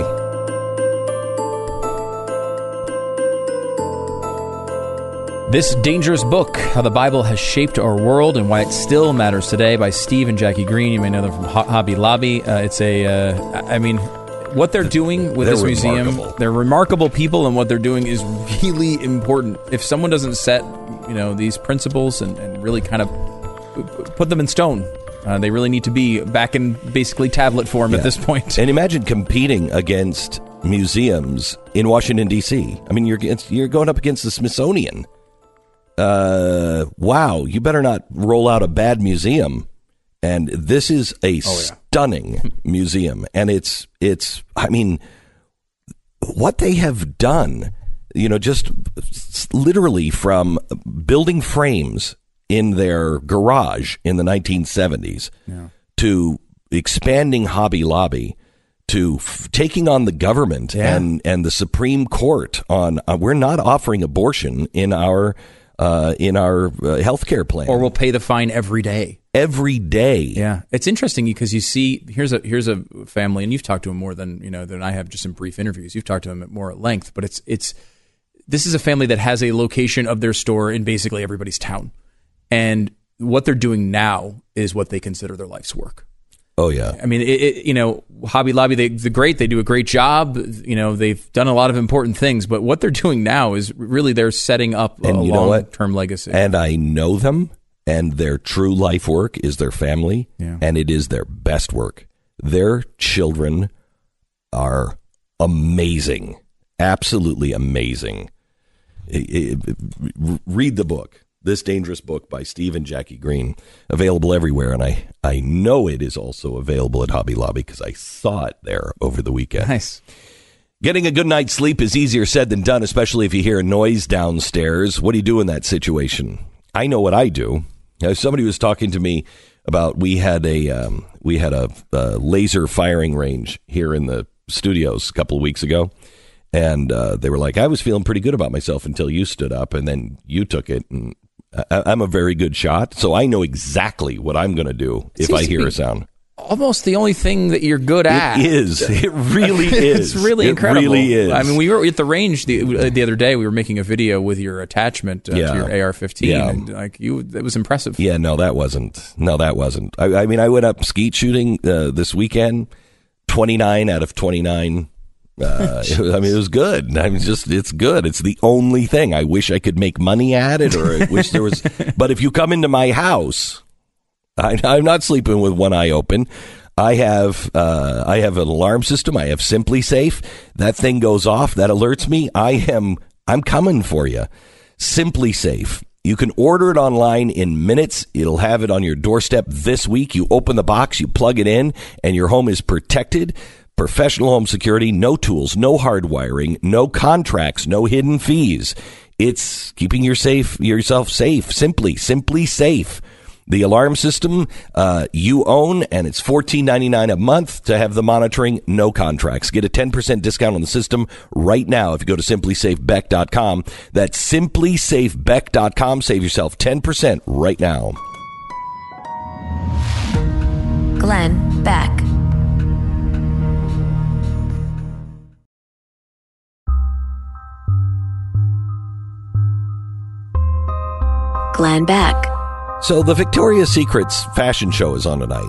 This Dangerous Book, How the Bible Has Shaped Our World and Why It Still Matters Today by Steve and Jackie Green. You may know them from Hobby Lobby. What they're doing with this museum, they're remarkable people, and what they're doing is really important. If someone doesn't set, these principles and really kind of put them in stone, they really need to be back in basically tablet form at this point. And imagine competing against museums in Washington, D.C. I mean, you're going up against the Smithsonian. Wow, you better not roll out a bad museum. And this is a stunning museum. And it's what they have done, just literally from building frames in their garage in the 1970s to expanding Hobby Lobby to taking on the government and the Supreme Court on we're not offering abortion in our healthcare plan, or we'll pay the fine every day. Every day. Yeah, it's interesting because you see here's a family, and you've talked to them more than than I have just in brief interviews. You've talked to them more at length, but this is a family that has a location of their store in basically everybody's town. And what they're doing now is what they consider their life's work. Oh, yeah. I mean, Hobby Lobby, they're great. They do a great job. They've done a lot of important things. But what they're doing now is really they're setting up a long-term legacy. And I know them, and their true life work is their family, and it is their best work. Their children are amazing, absolutely amazing. Read the book. This Dangerous Book by Steve and Jackie Green, available everywhere, and I know it is also available at Hobby Lobby because I saw it there over the weekend. Nice. Getting a good night's sleep is easier said than done, especially if you hear a noise downstairs. What do you do in that situation? I know what I do. Somebody was talking to me about we had a laser firing range here in the studios a couple of weeks ago. And they were like, I was feeling pretty good about myself until you stood up, and then you took it, and I'm a very good shot, so I know exactly what I'm going to do if I hear a sound. Almost the only thing that you're good at. It is. It really is. It's really incredible. It really is. I mean, we were at the range the other day. We were making a video with your attachment to your AR-15, and it was impressive. Yeah, no, that wasn't. I mean, I went up skeet shooting this weekend, 29 out of 29. It was good. It's good. It's the only thing. I wish I could make money at it, or I wish there was. But if you come into my house, I'm not sleeping with one eye open. I have an alarm system. I have Simply Safe. That thing goes off. That alerts me. I'm coming for you. Simply Safe. You can order it online in minutes. It'll have it on your doorstep this week. You open the box, you plug it in, and your home is protected. Professional home security, no tools, no hardwiring, no contracts, no hidden fees. It's keeping yourself safe. Simply Safe. The alarm system you own, and it's $14.99 a month to have the monitoring, no contracts. Get a 10% discount on the system right now if you go to simplysafebeck.com. That's simplysafebeck.com. Save yourself 10% right now. Glenn Beck. Glenn Beck. So the Victoria's Secret's fashion show is on tonight.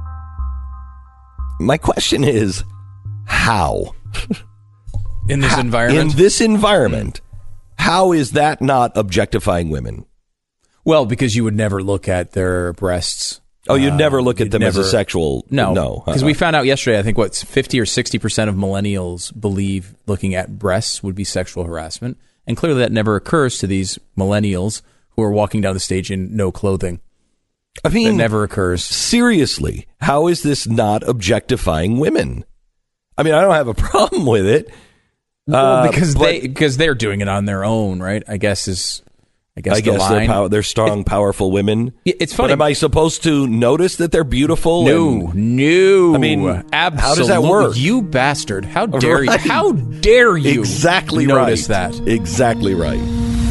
My question is, how? In this environment? In this environment, how is that not objectifying women? Well, because you would never look at their breasts. Oh, you'd never look at them as a sexual... No. Because we found out yesterday, I think, 50 or 60% of millennials believe looking at breasts would be sexual harassment. And clearly that never occurs to these millennials who are walking down the stage in no clothing. I mean... That never occurs. Seriously, how is this not objectifying women? I mean, I don't have a problem with it. Well, because they're doing it on their own, right? I guess they're strong, powerful women. It's funny. But am I supposed to notice that they're beautiful? No. I mean, absolutely. How does that work? You bastard! How dare you? How dare you? Exactly notice right. that. Exactly right.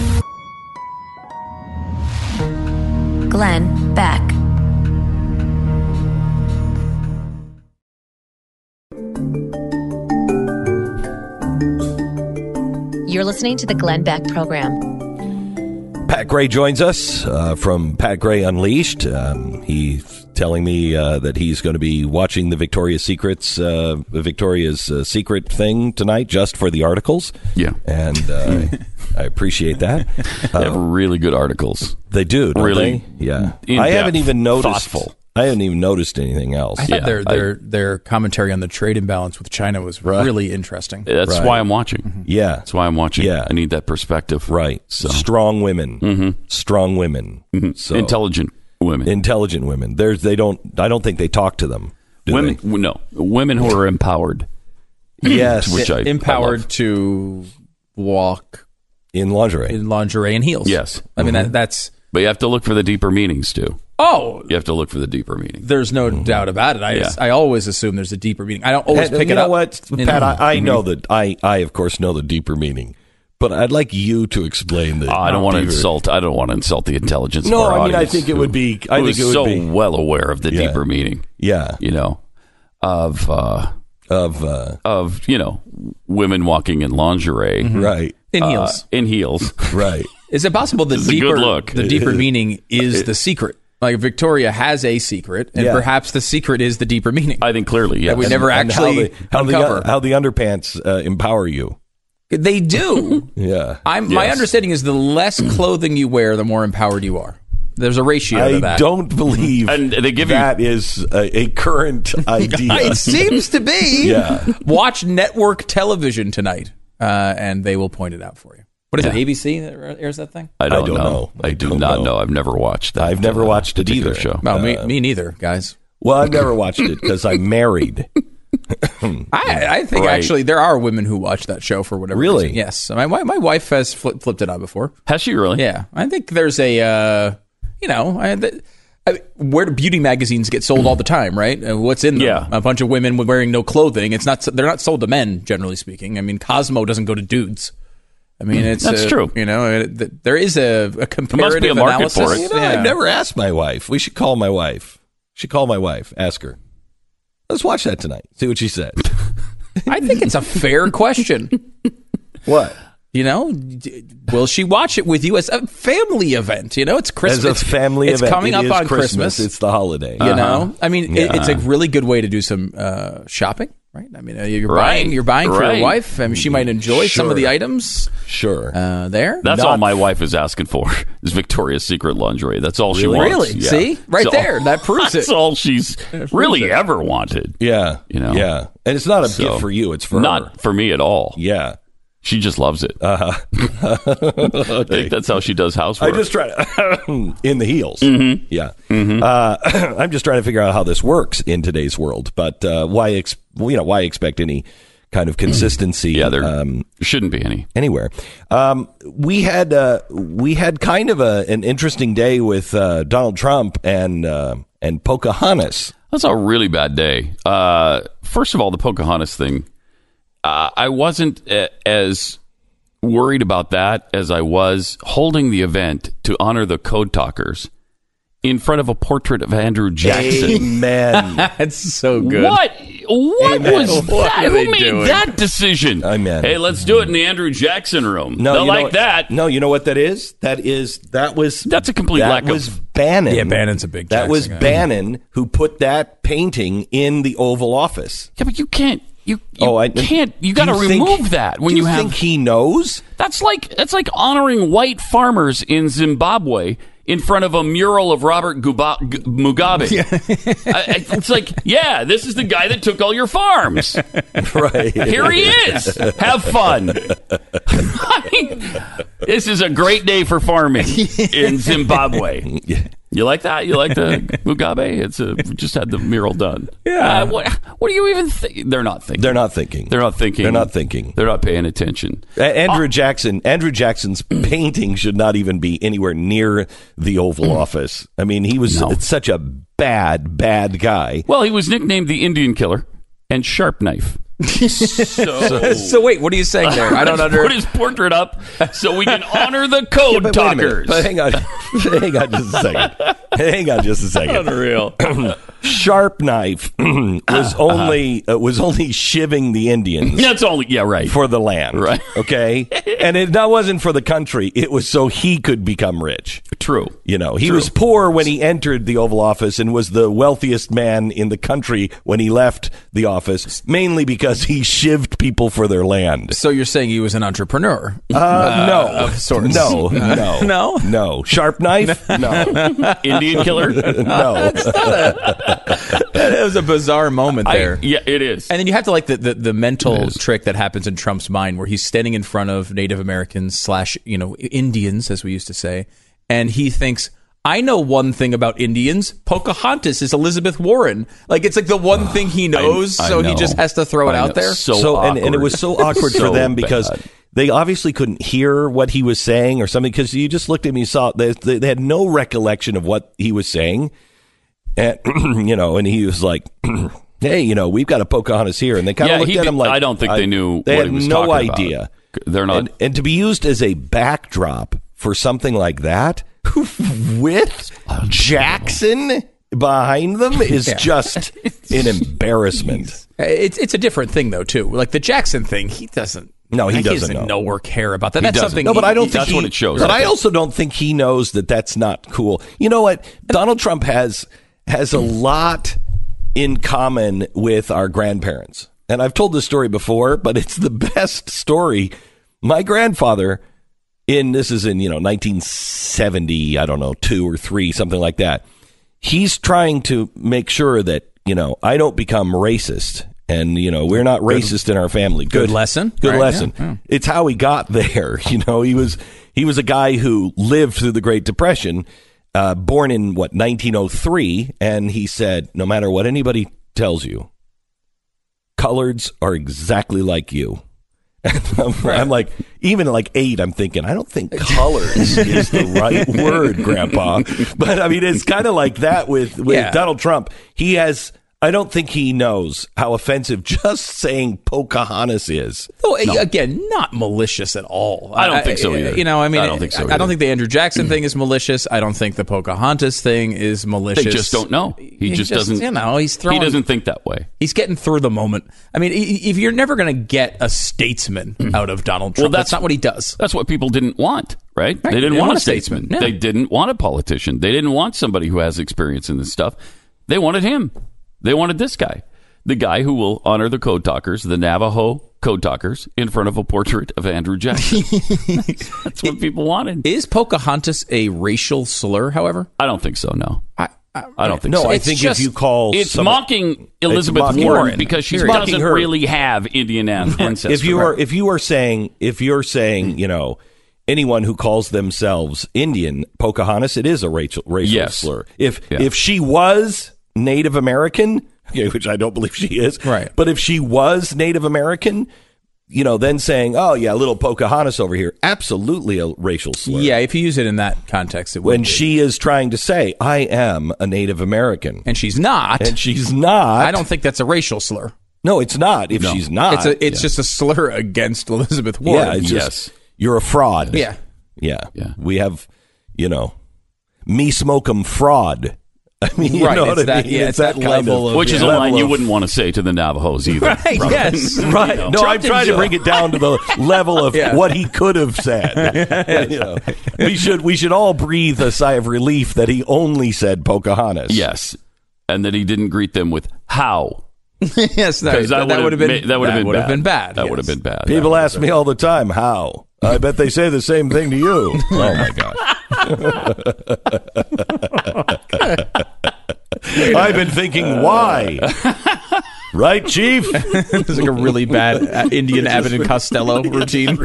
Glenn Beck. You're listening to the Glenn Beck program. Pat Gray joins us from Pat Gray Unleashed. He's telling me that he's going to be watching the Victoria's Secret thing tonight just for the articles. Yeah. And I appreciate that. They have really good articles. They do, don't really? They? Yeah. In-depth, I haven't even noticed. Thoughtful. I haven't even noticed anything else. I thought their commentary on the trade imbalance with China was really interesting. That's why I'm watching. Yeah. That's why I'm watching. Yeah. I need that perspective. Right. So. Strong women. Mm-hmm. Strong women. Mm-hmm. So, intelligent women. Intelligent women. I don't think they talk to them. Women, no. Women who are empowered. Yes. Which I empowered to walk in lingerie and heels. Yes. I mean, that's... But you have to look for the deeper meanings, too. Oh, you have to look for the deeper meaning. There's no doubt about it. I always assume there's a deeper meaning. I don't always pick it up. You know what, Pat? I know that I of course know the deeper meaning, but I'd like you to explain the. I don't want to insult. I don't want to insult the intelligence. No, of our I mean I audience think it would be. I think it would be well aware of the deeper meaning. Yeah, you know, of women walking in lingerie, right, in heels, right. Is it possible the deeper meaning is the secret? Like Victoria has a secret, and perhaps the secret is the deeper meaning. I think clearly, yes. That we never actually uncover. How the underpants empower you. They do. Yeah. My understanding is the less clothing you wear, the more empowered you are. There's a ratio to that. I don't believe and they give that is a current idea. It seems to be. Yeah. Watch network television tonight, and they will point it out for you. What is it, ABC that airs that thing? I don't know. I do not know. I've never watched that. I've never watched it either. Show. No, me neither, guys. Well, I've never watched it because I'm married. I think actually there are women who watch that show for whatever reason. Yes. My wife has flipped it on before. Has she really? Yeah. I think there's a, where do beauty magazines get sold all the time, right? What's in them? Yeah. A bunch of women wearing no clothing. They're not sold to men, generally speaking. I mean, Cosmo doesn't go to dudes. I mean, that's true. There is a comparative there must be a market analysis. for it. I've never asked my wife. We should call my wife. Ask her. Let's watch that tonight. See what she said. I think it's a fair question. What? Will she watch it with you as a family event? It's Christmas. As a family event. It's coming up on Christmas. It's the holiday. I mean, it's a really good way to do some shopping. Right. I mean, you're buying for your wife. I mean, she might enjoy some of the items. Sure. There. That's all my wife is asking for is Victoria's Secret lingerie. That's all she wants. Really? Yeah. See? Right there. That proves it. That's all she's really ever wanted. Yeah. Yeah. And it's not a gift for you. It's for her. Not for me at all. Yeah. She just loves it. I think that's how she does housework. I just try to, in the heels. Mm-hmm. Yeah. Mm-hmm. I'm just trying to figure out how this works in today's world. But why expect any kind of consistency? Yeah, there shouldn't be any anywhere. We had kind of an interesting day with Donald Trump and Pocahontas. That's a really bad day. First of all, the Pocahontas thing. I wasn't as worried about that as I was holding the event to honor the Code Talkers in front of a portrait of Andrew Jackson. Amen. That's so good. What Amen. was What that? are they Who made doing? that decision? Amen. Hey, let's do it in the Andrew Jackson room. No, They'll you know like what- that. No, you know what that is? That's a complete lack That was of. Bannon. Yeah, Bannon's a big That Jackson was guy. Bannon who put that painting in the Oval Office. Yeah, but you can't. You I can't. You got to do think- remove that when do you have. think he knows? That's like honoring white farmers in Zimbabwe in front of a mural of Robert Mugabe. It's like, yeah, this is the guy that took all your farms. Right. Here he is. Have fun. I mean, this is a great day for farming in Zimbabwe. You like that? You like the Mugabe? We just had the mural done. Yeah. What do you even think? They're not thinking. They're not thinking. They're not thinking. They're not thinking. They're not paying attention. Andrew Jackson's painting should not even be anywhere near the Oval Office. I mean, he was such a bad guy. Well, he was nicknamed the Indian Killer and Sharp Knife. So wait, what are you saying there? I don't Put his portrait up so we can honor the code But wait a minute. talkers. But hang on just a second. Unreal. Sharp Knife was only shivving the Indians. That's only right for the land, right? Okay, and that wasn't for the country. It was so he could become rich. True. You know, he True. was poor when he entered the Oval Office and was the wealthiest man in the country when he left the office, mainly because he shivved people for their land. So you're saying he was an entrepreneur? No, of sorts. No. Sharp Knife? No. Indian Killer? No. It was a bizarre moment there. Yeah, it is. And then you have to like the mental trick that happens in Trump's mind, where he's standing in front of Native Americans / Indians, as we used to say, and he thinks, I know one thing about Indians. Pocahontas is Elizabeth Warren. Like, it's like the one thing he knows, I so he know. just has to throw it out there. And it was so awkward for them because they obviously couldn't hear what he was saying or something, because you just looked at him, you saw they had no recollection of what he was saying. And, and he was like, hey, we've got a Pocahontas here. And they kind of looked at him like, I don't think they knew they what had he was no talking idea. about. They're not. And to be used as a backdrop for something like that with Jackson behind them is just an embarrassment. It's a different thing, though, too. Like the Jackson thing, he doesn't. No, he he doesn't know or care about that. He That's doesn't. something. No, but I don't think that's what it shows. But I also don't think he knows that that's not cool. You know what? Donald Trump has a lot in common with our grandparents. And I've told this story before, but it's the best story. My grandfather, this is in 1970, I don't know, 2 or 3, something like that. He's trying to make sure that I don't become racist. And, we're not racist in our family. Good lesson. Good Right, lesson. yeah. It's how he got there. He was a guy who lived through the Great Depression, born in 1903. And he said, no matter what anybody tells you, coloreds are exactly like you. And I'm like, even like 8, I'm thinking, I don't think colors is the right word, Grandpa. But I mean, it's kind of like that with Donald Trump. I don't think he knows how offensive just saying Pocahontas is. Oh, again, not malicious at all. I don't think so either. I don't think so I don't think the Andrew Jackson thing is malicious. I don't think the Pocahontas thing is malicious. They just don't know. He just doesn't. He's throwing. He doesn't think that way. He's getting through the moment. I mean, if you're never going to get a statesman out of Donald Trump, that's not what he does. That's what people didn't want, right? They didn't want a statesman. Yeah. They didn't want a politician. They didn't want somebody who has experience in this stuff. They wanted him. They wanted this guy, the guy who will honor the code talkers, the Navajo code talkers, in front of a portrait of Andrew Jackson. That's what people wanted. Is Pocahontas a racial slur, however? I don't think so, no. I don't think so. No, I think if you call it's mocking Elizabeth Warren because she doesn't really have Indian ancestry. If you're saying, anyone who calls themselves Indian, Pocahontas, it is a racial slur. If she was Native American, which I don't believe she is, right? But if she was Native American, then saying, "Oh yeah, little Pocahontas over here," absolutely a racial slur. Yeah, if you use it in that context, it would. When she is trying to say, "I am a Native American," and she's not, I don't think that's a racial slur. No, it's not. If she's not, it's just a slur against Elizabeth Warren. Yeah, it's just you're a fraud. Yeah. We have, me smoke 'em fraud I mean, you Right, know it's what I that- mean? yeah, it's that kind level of- Which is a level line you of- wouldn't want to say to the Navajos either. Right, probably. yes. Right. You know. No, I'm trying to bring it down to the level of Yeah. what he could have said. You know, we should all breathe a sigh of relief that he only said Pocahontas. Yes, and that he didn't greet them with "how." Yes, that would have been that would have been bad. That yes. would have been bad. People ask me all the time, how? I bet they say the same thing to you. Oh, my gosh. I've been thinking, why? Right, Chief? It's like a really bad Indian Abbott and Costello routine.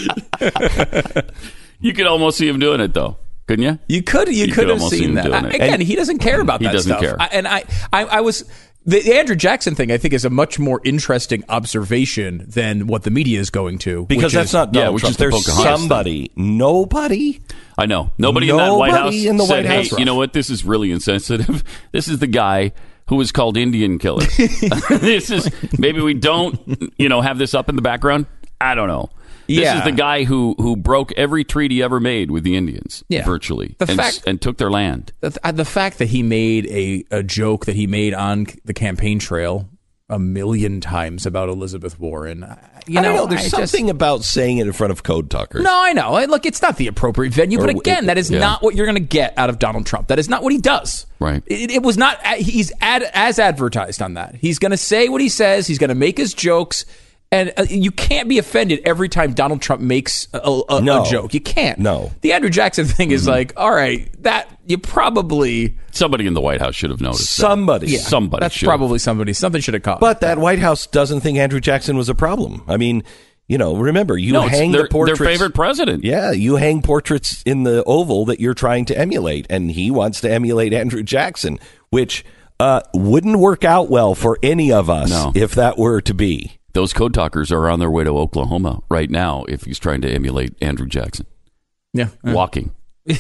You could almost see him doing it, though, couldn't you? You could have almost see seen him that. doing it. Again, he doesn't care about that doesn't stuff. care. I was the Andrew Jackson thing. I think is a much more interesting observation than what the media is going to. Because that's not Donald which Trump. is the There's Pocahontas somebody, nobody. I know. Nobody in that White House Nobody in the said, White House. hey, you know what? This is really insensitive. This is the guy who was called Indian Killer. This is, maybe we don't, have this up in the background. I don't know. This Yeah. is the guy who broke every treaty ever made with the Indians, Yeah. virtually, The fact- and took their land. the fact that he made a joke that he made on the campaign trail 1,000,000 times about Elizabeth Warren. I don't know. There's something about saying it in front of code talkers. No, I know. Look, it's not the appropriate venue, but again, that is not what you're going to get out of Donald Trump. That is not what he does. Right. It was not. He's as advertised on that. He's going to say what he says. He's going to make his jokes. And you can't be offended every time Donald Trump makes a joke. You can't. No. The Andrew Jackson thing is like, all right, that you probably... Somebody in the White House should have noticed. Somebody. That. Somebody. That's should probably somebody. Something should have caught. But that White House doesn't think Andrew Jackson was a problem. I mean, remember, hang the portraits. Their favorite president. Yeah, you hang portraits in the Oval that you're trying to emulate, and he wants to emulate Andrew Jackson, which wouldn't work out well for any of us if that were to be. Those code talkers are on their way to Oklahoma right now if he's trying to emulate Andrew Jackson. Yeah. Walking.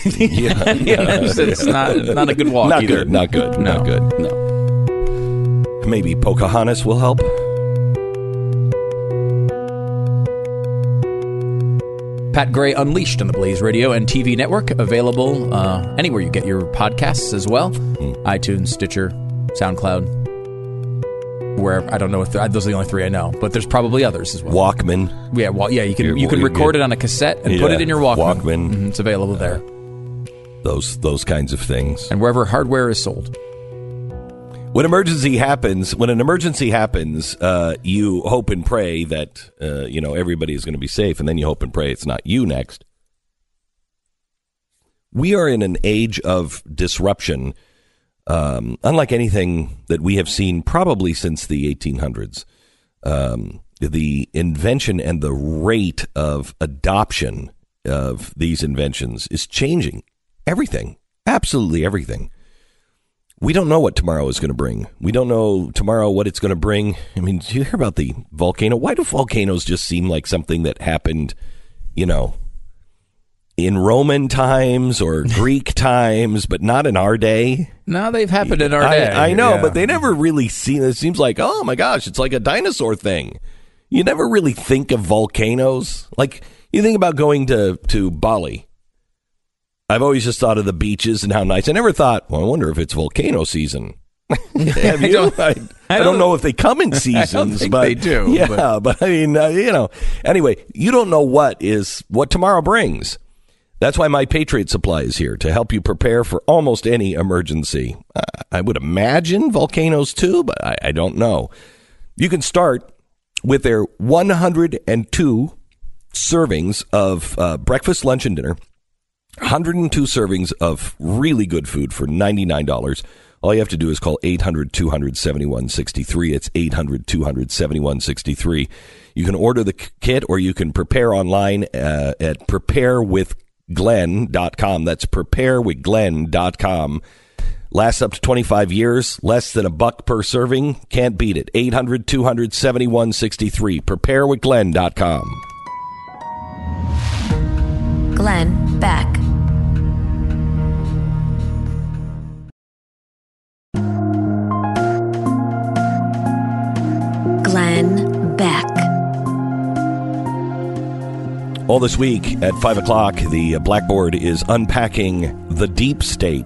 It's not a good walk Not either. good. Not good. No. Not good. No. Maybe Pocahontas will help. Pat Gray Unleashed on the Blaze Radio and TV network. Available anywhere you get your podcasts as well. iTunes, Stitcher, SoundCloud. Where I don't know if those are the only three I know, but there's probably others as well. Walkman. Yeah, you can record it on a cassette and put it in your Walkman. Mm-hmm, it's available there. Those kinds of things. And wherever hardware is sold. When an emergency happens, you hope and pray that everybody is going to be safe, and then you hope and pray it's not you next. We are in an age of disruption. Unlike anything that we have seen probably since the 1800s, the invention and the rate of adoption of these inventions is changing everything, absolutely everything. We don't know what tomorrow is going to bring. We don't know tomorrow what it's going to bring. I mean, do you hear about the volcano? Why do volcanoes just seem like something that happened, in Roman times or Greek times, but not in our day? No, they've happened in our day. I know, yeah. but they never really seen it. Seems like, oh my gosh, it's like a dinosaur thing. You never really think of volcanoes. Like, you think about going to Bali. I've always just thought of the beaches and how nice. I never thought, well, I wonder if it's volcano season. Have you? I don't know if they come in seasons, I don't think but they do. Yeah, but I mean, Anyway, you don't know what tomorrow brings. That's why My Patriot Supply is here to help you prepare for almost any emergency. I would imagine volcanoes too, but I don't know. You can start with their 102 servings of breakfast, lunch, and dinner. 102 servings of really good food for $99. All you have to do is call 800-200-7163. It's 800-200-7163. You can order the kit, or you can prepare online at preparewithglenn.com. That's preparewithglenn.com. Lasts up to 25 years, less than $1 per serving. Can't beat it. 800-200-7163. Preparewithglenn.com. Glenn Beck. Glenn Beck. All this week at 5 o'clock, the Blackboard is unpacking the deep state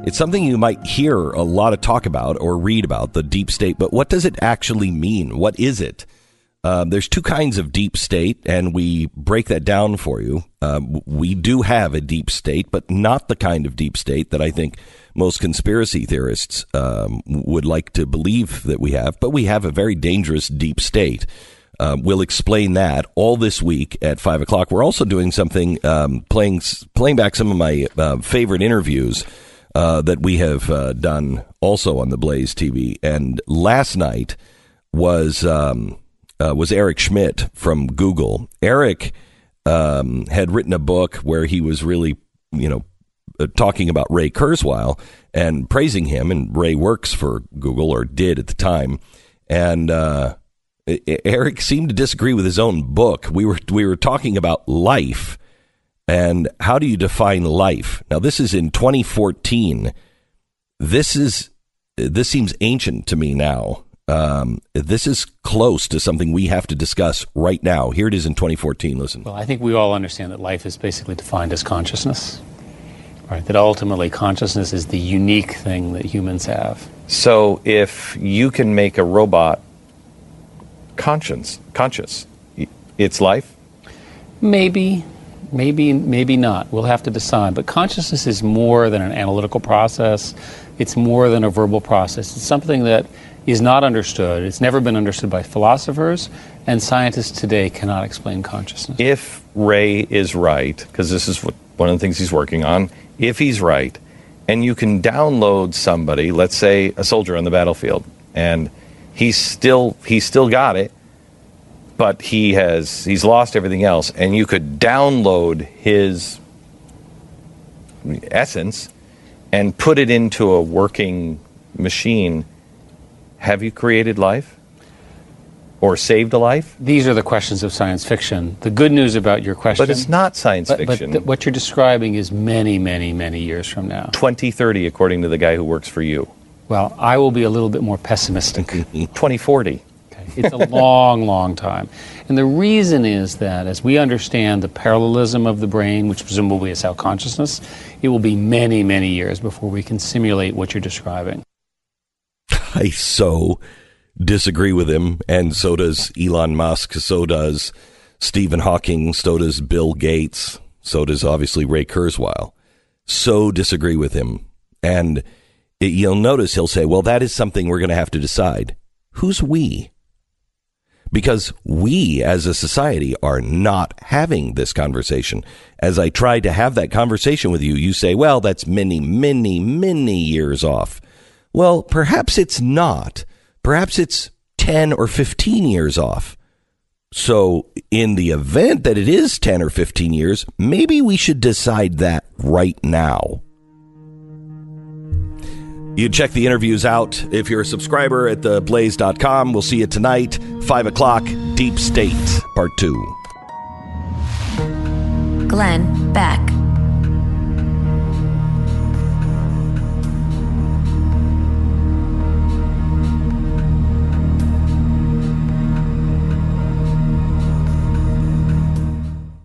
It's something you might hear a lot of talk about or read about, the deep state, but what does it actually mean? What is it? There's two kinds of deep state, and we break that down for you. We do have a deep state, but not the kind of deep state that I think most conspiracy theorists would like to believe that we have, but we have a very dangerous deep state. We'll explain that all this week at 5 o'clock. We're also doing something, playing back some of my favorite interviews that we have done also on the Blaze TV. And last night was Eric Schmidt from Google. Eric had written a book where he was really, talking about Ray Kurzweil and praising him. And Ray works for Google, or did at the time. And Eric seemed to disagree with his own book. We were talking about life and how do you define life. Now, this is in 2014. This seems ancient to me now. This is close to something we have to discuss right now. Here it is in 2014. Listen. Well, I think we all understand that life is basically defined as consciousness, right? That ultimately consciousness is the unique thing that humans have. So if you can make a robot conscious, it's life? Maybe not. We'll have to decide. But consciousness is more than an analytical process. It's more than a verbal process. It's something that is not understood. It's never been understood by philosophers, and scientists today cannot explain consciousness. If Ray is right, because this is one of the things he's working on, if he's right, and you can download somebody, let's say a soldier on the battlefield, and he's still got it, but he's lost everything else, and you could download his essence and put it into a working machine. Have you created life? Or saved a life? These are the questions of science fiction. The good news about your question... But it's not science fiction. But what you're describing is many, many, many years from now. 2030, according to the guy who works for you. Well, I will be a little bit more pessimistic. 2040. Okay. It's a long, long time. And the reason is that as we understand the parallelism of the brain, which presumably is our consciousness, it will be many, many years before we can simulate what you're describing. I so disagree with him, and so does Elon Musk, so does Stephen Hawking, so does Bill Gates, so does obviously Ray Kurzweil. So disagree with him. And you'll notice he'll say, well, that is something we're going to have to decide. Who's we? Because we as a society are not having this conversation. As I try to have that conversation with you, you say, well, that's many, many, many years off. Well, perhaps it's not. Perhaps it's 10 or 15 years off. So in the event that it is 10 or 15 years, maybe we should decide that right now. You check the interviews out if you're a subscriber at theblaze.com. We'll see you tonight, 5 o'clock, Deep State, Part 2. Glenn Beck.